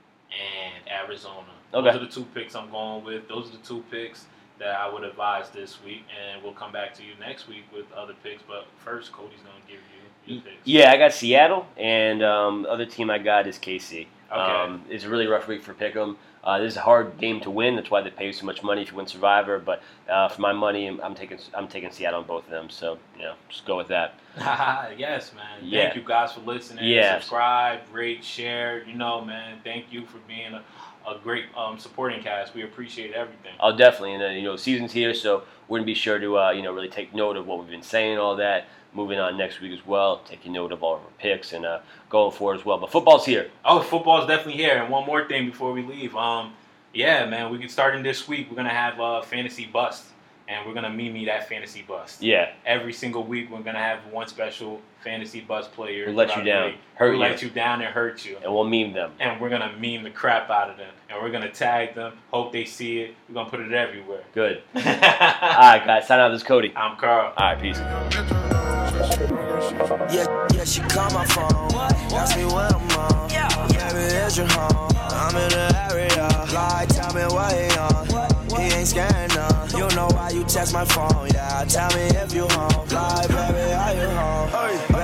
[SPEAKER 3] and Arizona.
[SPEAKER 2] Okay.
[SPEAKER 3] Those are the two picks I'm going with. Those are the two picks that I would advise this week, and we'll come back to you next week with other picks. But first, Cody's gonna give you your picks.
[SPEAKER 2] Yeah, I got Seattle, and um, the other team I got is K C.
[SPEAKER 3] Okay.
[SPEAKER 2] Um, it's a really rough week for Pick'em. Uh, this is a hard game to win. That's why they pay you so much money if you win Survivor. But uh, for my money, I'm, I'm taking I'm taking Seattle on both of them. So you know, just go with that.
[SPEAKER 3] Yes, man.
[SPEAKER 2] Yeah.
[SPEAKER 3] Thank you guys for listening.
[SPEAKER 2] Yes.
[SPEAKER 3] Subscribe, rate, share. You know, man. Thank you for being a, a great um, supporting cast. We appreciate everything.
[SPEAKER 2] Oh, definitely. And then you know, season's here, so we're gonna be sure to uh, you know really take note of what we've been saying, all that. Moving on next week as well, taking note of all of our picks and uh, going forward as well. But football's here.
[SPEAKER 3] Oh, football's definitely here. And one more thing before we leave. Um, yeah, man, we get starting this week. We're gonna have uh, fantasy bust, and we're gonna meme me that fantasy bust.
[SPEAKER 2] Yeah.
[SPEAKER 3] Every single week, we're gonna have one special fantasy bust player.
[SPEAKER 2] Who let you down, hurt
[SPEAKER 3] who
[SPEAKER 2] you,
[SPEAKER 3] let you down and hurt you,
[SPEAKER 2] and we'll meme them.
[SPEAKER 3] And we're gonna meme the crap out of them, and we're gonna tag them. Hope they see it. We're gonna put it everywhere.
[SPEAKER 2] Good. All right, guys. Sign out. This is Cody.
[SPEAKER 3] I'm Carl.
[SPEAKER 2] All right, peace.
[SPEAKER 1] Yeah, yeah, she call my phone. Ask me what I'm on. Baby, is you home? I'm in the area. Like, tell me what he on. He ain't scaring none. You know why you text my phone. Yeah, tell me if you home. Like, baby, are you home? Hey,